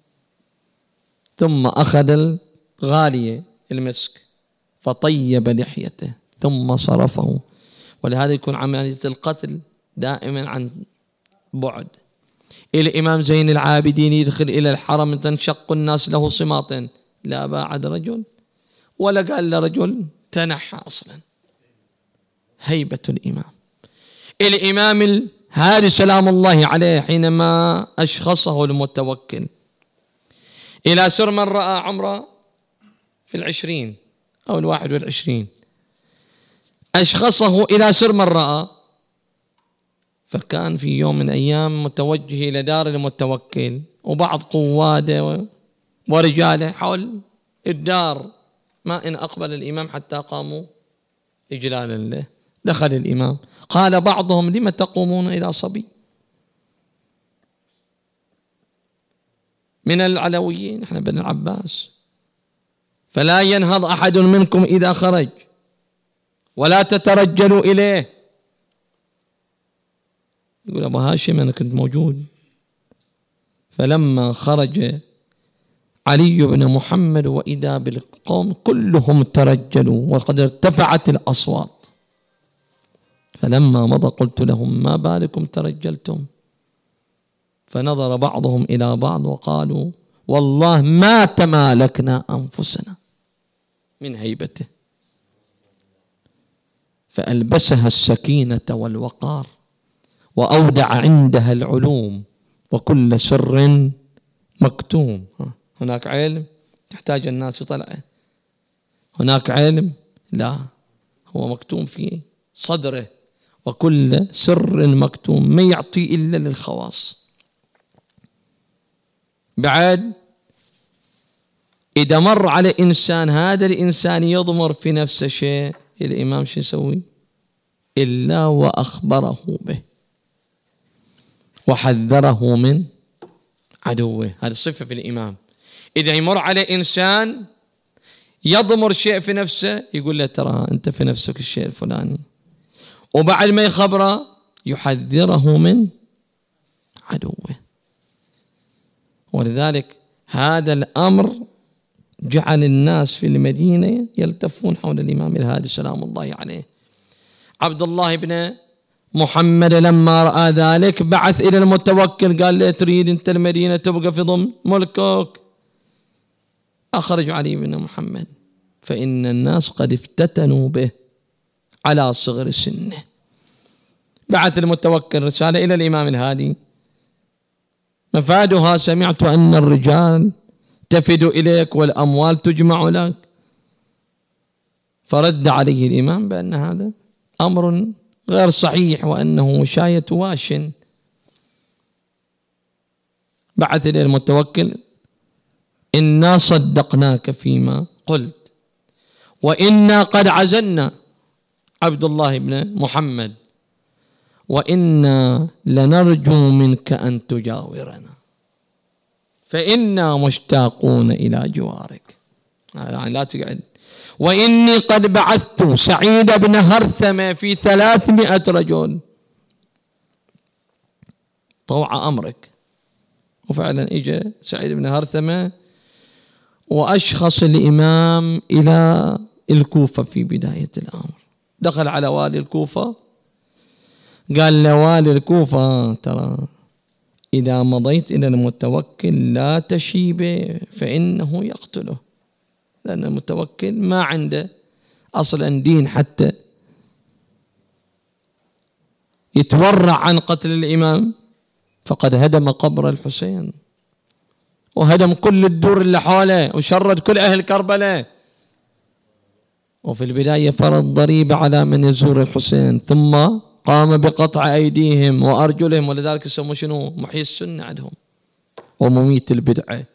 ثم أخذ الغالية المسك فطيب لحيته ثم صرفه. ولهذا يكون عملية القتل دائما عن بعد. الإمام زين العابدين يدخل إلى الحرم تنشق الناس له صماتا، لا باعد رجل ولا قال لرجل تنحى أصلا. هيبة الإمام. الإمام الهادي سلام الله عليه حينما أشخصه المتوكل إلى سر من رأى عمره في 20 أو 21، أشخصه إلى سر من رأى، فكان في يوم من الأيام متوجه إلى دار المتوكل وبعض قواده ورجاله حول الدار، ما إن أقبل الإمام حتى قاموا إجلالا له. دخل الإمام قال بعضهم: لم تقومون إلى صبي من العلويين، احنا بن العباس، فلا ينهض أحد منكم إذا خرج ولا تترجلوا إليه. يقول أبو هاشم: أنا كنت موجود. فلما خرج علي بن محمد وإذا بالقوم كلهم ترجلوا وقد ارتفعت الأصوات. فلما مضى قلت لهم: ما بالكم ترجلتم؟ فنظر بعضهم إلى بعض وقالوا والله ما تمالكنا أنفسنا من هيبته، فألبسها السكينة والوقار وأودع عندها العلوم وكل سر مكتوم. هناك علم تحتاج الناس يطلعه، هناك علم لا، هو مكتوم في صدره، وكل سر مكتوم ما يعطي إلا للخواص. بعد إذا مر على إنسان هذا الإنسان يضمر في نفسه شيء، الإمام شو يسوي؟ إلا وأخبره به وحذره من عدوه. هذه الصفة في الإمام. إذا يمر على إنسان يضمر شيء في نفسه يقول له ترى أنت في نفسك الشيء الفلاني، وبعد ما يخبره يحذره من عدوه. ولذلك هذا الأمر جعل الناس في المدينة يلتفون حول الإمام الهادي سلام الله عليه. عبد الله بن محمد لما رأى ذلك بعث إلى المتوكل قال له تريد أنت المدينة تبقى في ضمن ملكك؟ أخرج علي بن محمد فإن الناس قد افتتنوا به على صغر سنه. بعث المتوكل رسالة إلى الإمام الهادي مفادها سمعت أن الرجال تفد إليك والأموال تجمع لك. فرد عليه الإمام بأن هذا أمر غير صحيح وأنه وشاية واش. بعث إلى المتوكل إنا صدقناك فيما قلت وإنا قد عزلنا عبد الله بن محمد وإنا لنرجو منك أن تجاورنا فإنا مشتاقون إلى جوارك. يعني لا تقعد. وإني قد بعثت سعيد بن هرثمة في 300 رجل طوع أمرك. وفعلا إجا سعيد بن هرثمة وأشخص الإمام إلى الكوفة في بداية الأمر. دخل على والي الكوفة قال لوالي الكوفة ترى إذا مضيت إلى المتوكل لا تشيبه فإنه يقتله، لأن المتوكل ما عنده أصلا دين حتى يتورع عن قتل الإمام، فقد هدم قبر الحسين وهدم كل الدور اللي حوله وشرد كل أهل كربلاء، وفي البداية فرض ضريبة على من يزور الحسين ثم قام بقطع أيديهم وأرجلهم. ولذلك يسموا شنو؟ محيي السنة عندهم ومميت البدعة،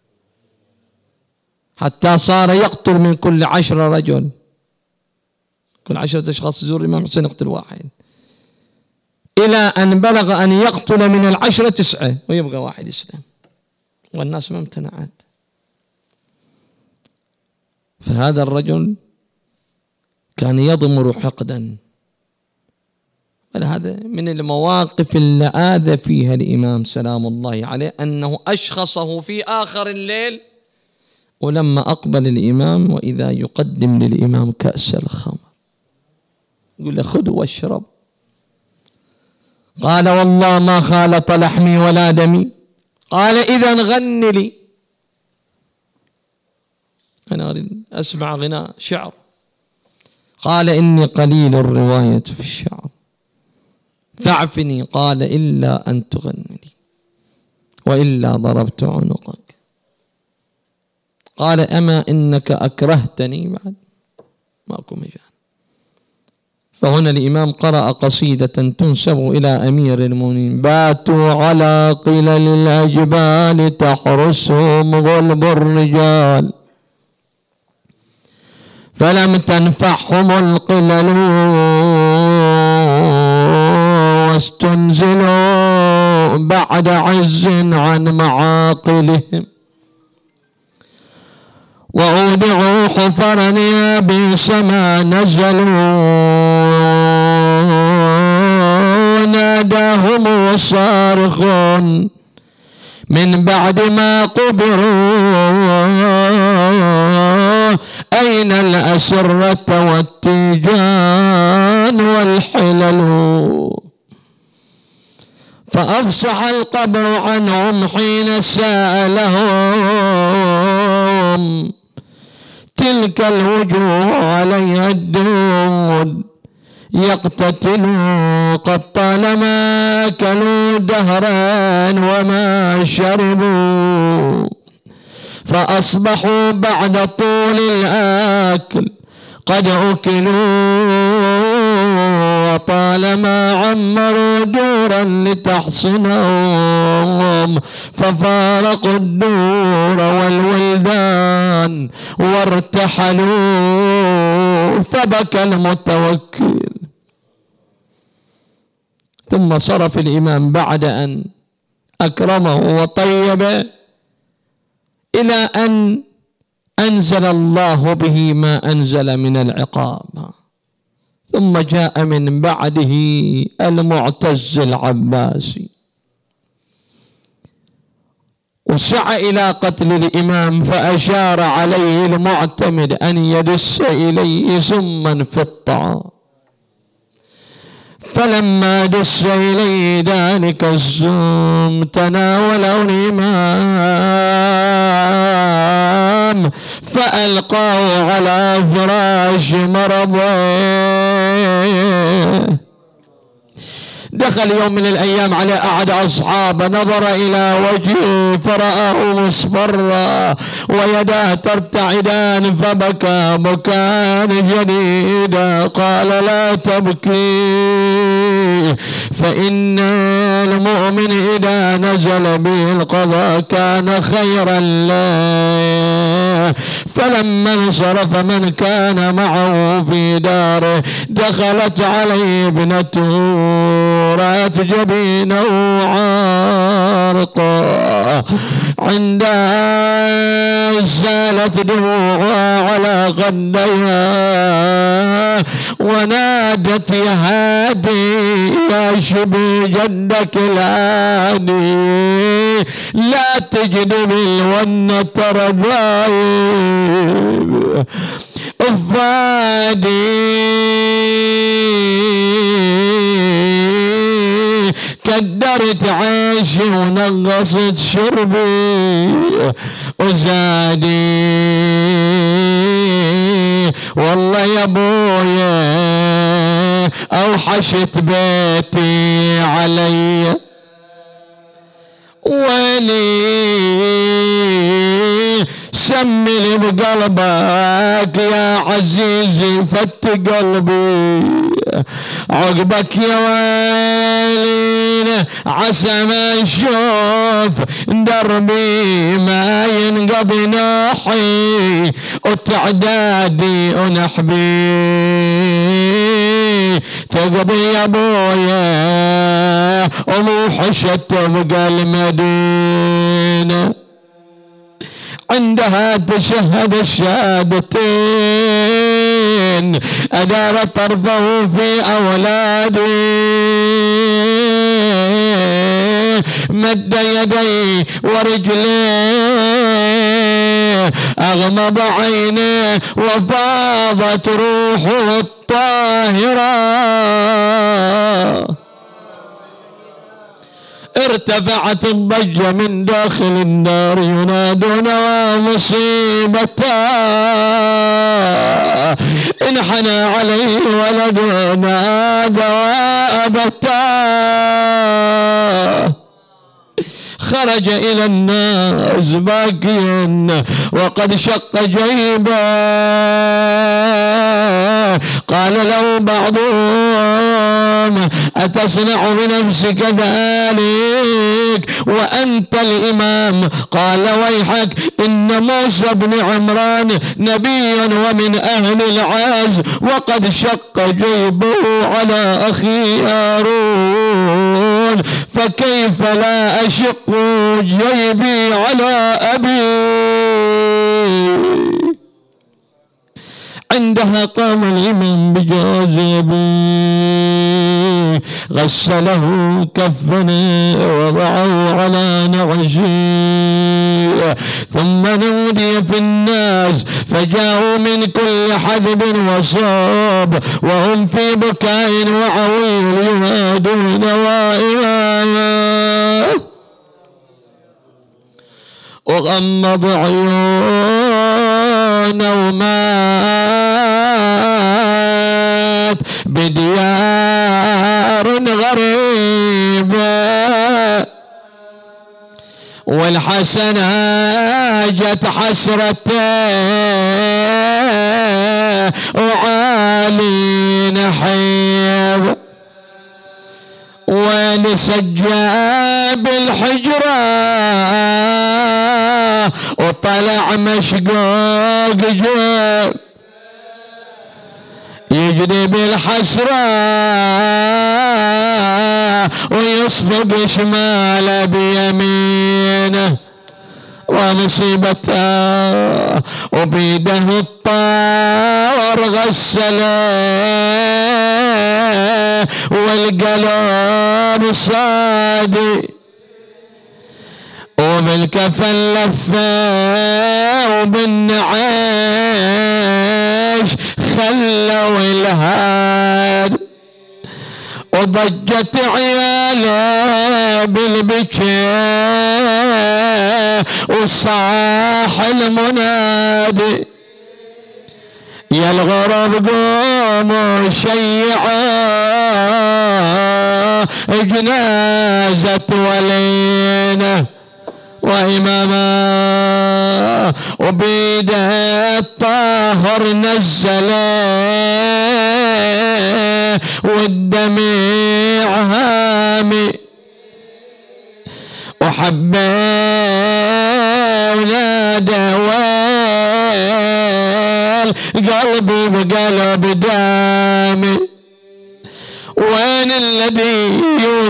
حتى صار يقتل من كل 10 رجل، كل 10 أشخاص يزور الإمام حسين يقتل واحد، إلى أن بلغ أن يقتل من 10 9 ويبقى واحد يسلم، والناس ما امتنعت. فهذا الرجل كان يضمر حقدا. هذا من المواقف اللي آذى فيها الإمام سلام الله عليه، أنه أشخصه في آخر الليل، ولما أقبل الإمام وإذا يقدم للإمام كأس الخمر يقول له خذ واشرب. قال والله ما خالط لحمي ولا دمي. قال إذا غن لي، أنا أريد أسمع غناء شعر. قال إني قليل الرواية في الشعر فاعفني. قال إلا أن تغني وإلا ضربت عنقك. قال أما إنك أكرهتني بعد ماكو مجال. فهنا الإمام قرأ قصيدة تنسب إلى أمير المؤمنين: باتوا على قلل الأجبال تحرسهم غلب الرجال فلم تنفعهم القلل واستنزلوا بعد عز عن معاقلهم وأودعوا حفرا يابس ما نزلوا ناداهم صارخ من بعد ما قبروا أين الأسرة والتيجان والحلل فأفصح القبر عنهم حين سألهم. تلك الوجوه عليها الدود يقتتلوا قد طالما أكلوا دهرا وما شربوا، فأصبحوا بعد طول الأكل قد أكلوا، وطالما عمروا دورا لتحصنهم ففارقوا الدور والولدان وارتحلوا. فبكى المتوكل. ثم صرف الإمام بعد أن أكرمه وطيبه إلى أن أنزل الله به ما أنزل من العقاب. ثم جاء من بعده المعتز العباسي وسعى إلى قتل الإمام، فأشار عليه المعتمد أن يدس إليه سما في الطعام. فلما دس إليه ذلك السم تناوله الإمام فألقاه على فراش مرضه. دخل يوم من الأيام على أحد أصحابه، نظر إلى وجهه فرآه مصفرا ويداه ترتعدان، فبكى بكاء شديدا. قال: لا تبكي، فإن المؤمن إذا نزل به القضاء كان خيرا له. فلما انصرف من كان معه في داره دخلت عليه ابنته، رأت جبينه عارقا، عندها سالت دموعها على خديها ونادت: يا هادي يا شبه جدك الهادي، لا تجد بالونة رذايب أفادي، كدرت عيشي ونقصت شربي وزادي، والله يا ابويا اوحشت بيتي علي، ولي سمي بقلبك يا عزيزي فت قلبي، عقبك يا ويلي عسى ما نشوف دربي ما ينقضي ناحي، وتعدادي ونحبي تقضي يا ابويا وموحشة تبقى المدينة. عندها تشهد الشهادتين، أدار طرفه في أولادي، مد يديه ورجليه، أغمض عينيه وفاضت روحه الطاهرة. ارتفعت الضجة من داخل النار، ينادون ومصيبتا، انحنى عليه ولدنا وأبتا. خرج إلى الناس باكيا وقد شق جيبا. قال له بعضهم: أتصنع بنفسك ذلك وأنت الإمام؟ قال: ويحك، إن موسى بن عمران نبي ومن أهل العز، وقد شق جيبه على أخي هارون، فكيف لا أشق جيبي على أبي؟ عندها قام الإمام بجازبه، غسله كفنه وضعه على نعشه، ثم نودي في الناس فجاءوا من كل حدب وصاب وهم في بكاء وعويل ينادون وإماما وغمض عيونه ومات بديار غريبة والحسنة جت حسرته وعالي نحيب وين سجاب الحجرة وطلع مشقوق جوب يجري بالحسرة ويصفق شماله بيمينه ومصيبته وبيده الطار غسله والقلب صادي وبالكفن لفه وبالنعاش خلوا الهاد وضجت عياله بالبكاء وصاح المنادي يا الغرب قوموا شيعوا جنازة ولينا وإماما وبيده الطاهر نزله والدميع هامي وحبه ونادى ويل قلبي بقلب دامي وين الذي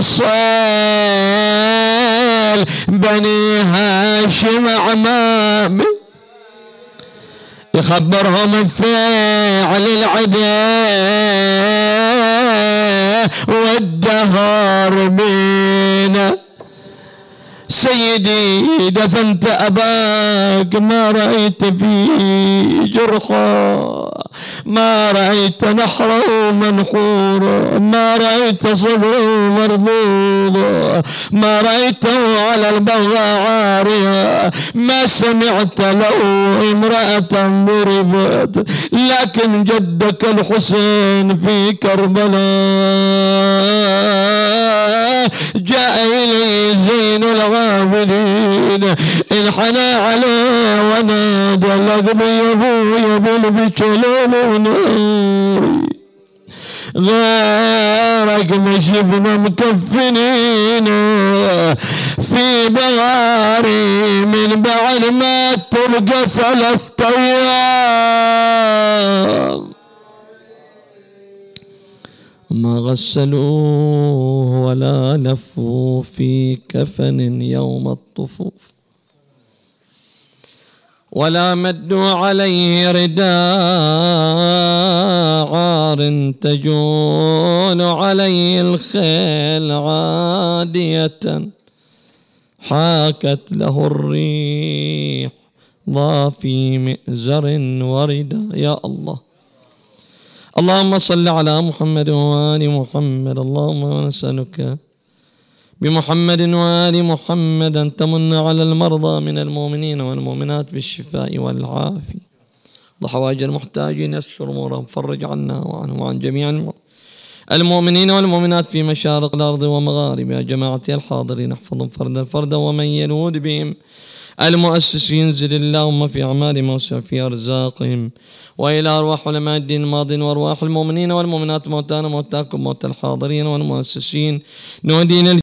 يوصل بني هاشم عمامي يخبرهم فعل العداء والدهر بينا سيدي دفنت أباك ما رأيت فيه جرحا ما رأيت نحره منحورا ما رأيت صدره مرضوضا ما رأيته على البغاء عاريا ما سمعت له امرأة ضربت لكن جدك الحسين في كربلاء جاء إلي زين الغابرين انحنى عليه ونادى لقب يا ابو البكلون وناري غيرك ما شفنا مكفنين في بغاري من بعد ما تبقى 3 أيام ما غسلوه ولا لفوا في كفن يوم الطفوف ولا مدوا عليه رداء عار تجول عليه الخيل عادية حاكت له الريح ضافي مئزر وردا يا الله اللهم صل على محمد وآل محمد اللهم نسألك بمحمد وآل محمد أن تمن على المرضى من المؤمنين والمؤمنات بالشفاء والعافية حوائج المحتاجين يسر أمورهم فرج عنا وعنهم وعن جميع المؤمنين والمؤمنات في مشارق الأرض ومغاربها جماعتي الحاضرين احفظهم فردا فردا ومن ينود بهم المؤسسين انزل اللهم في أعمالهم وفي أرزاقهم وإلى أرواح علماء الدين الماضين وأرواح المؤمنين والمؤمنات موتانا موتاكم موتى الحاضرين والمؤسسين نودين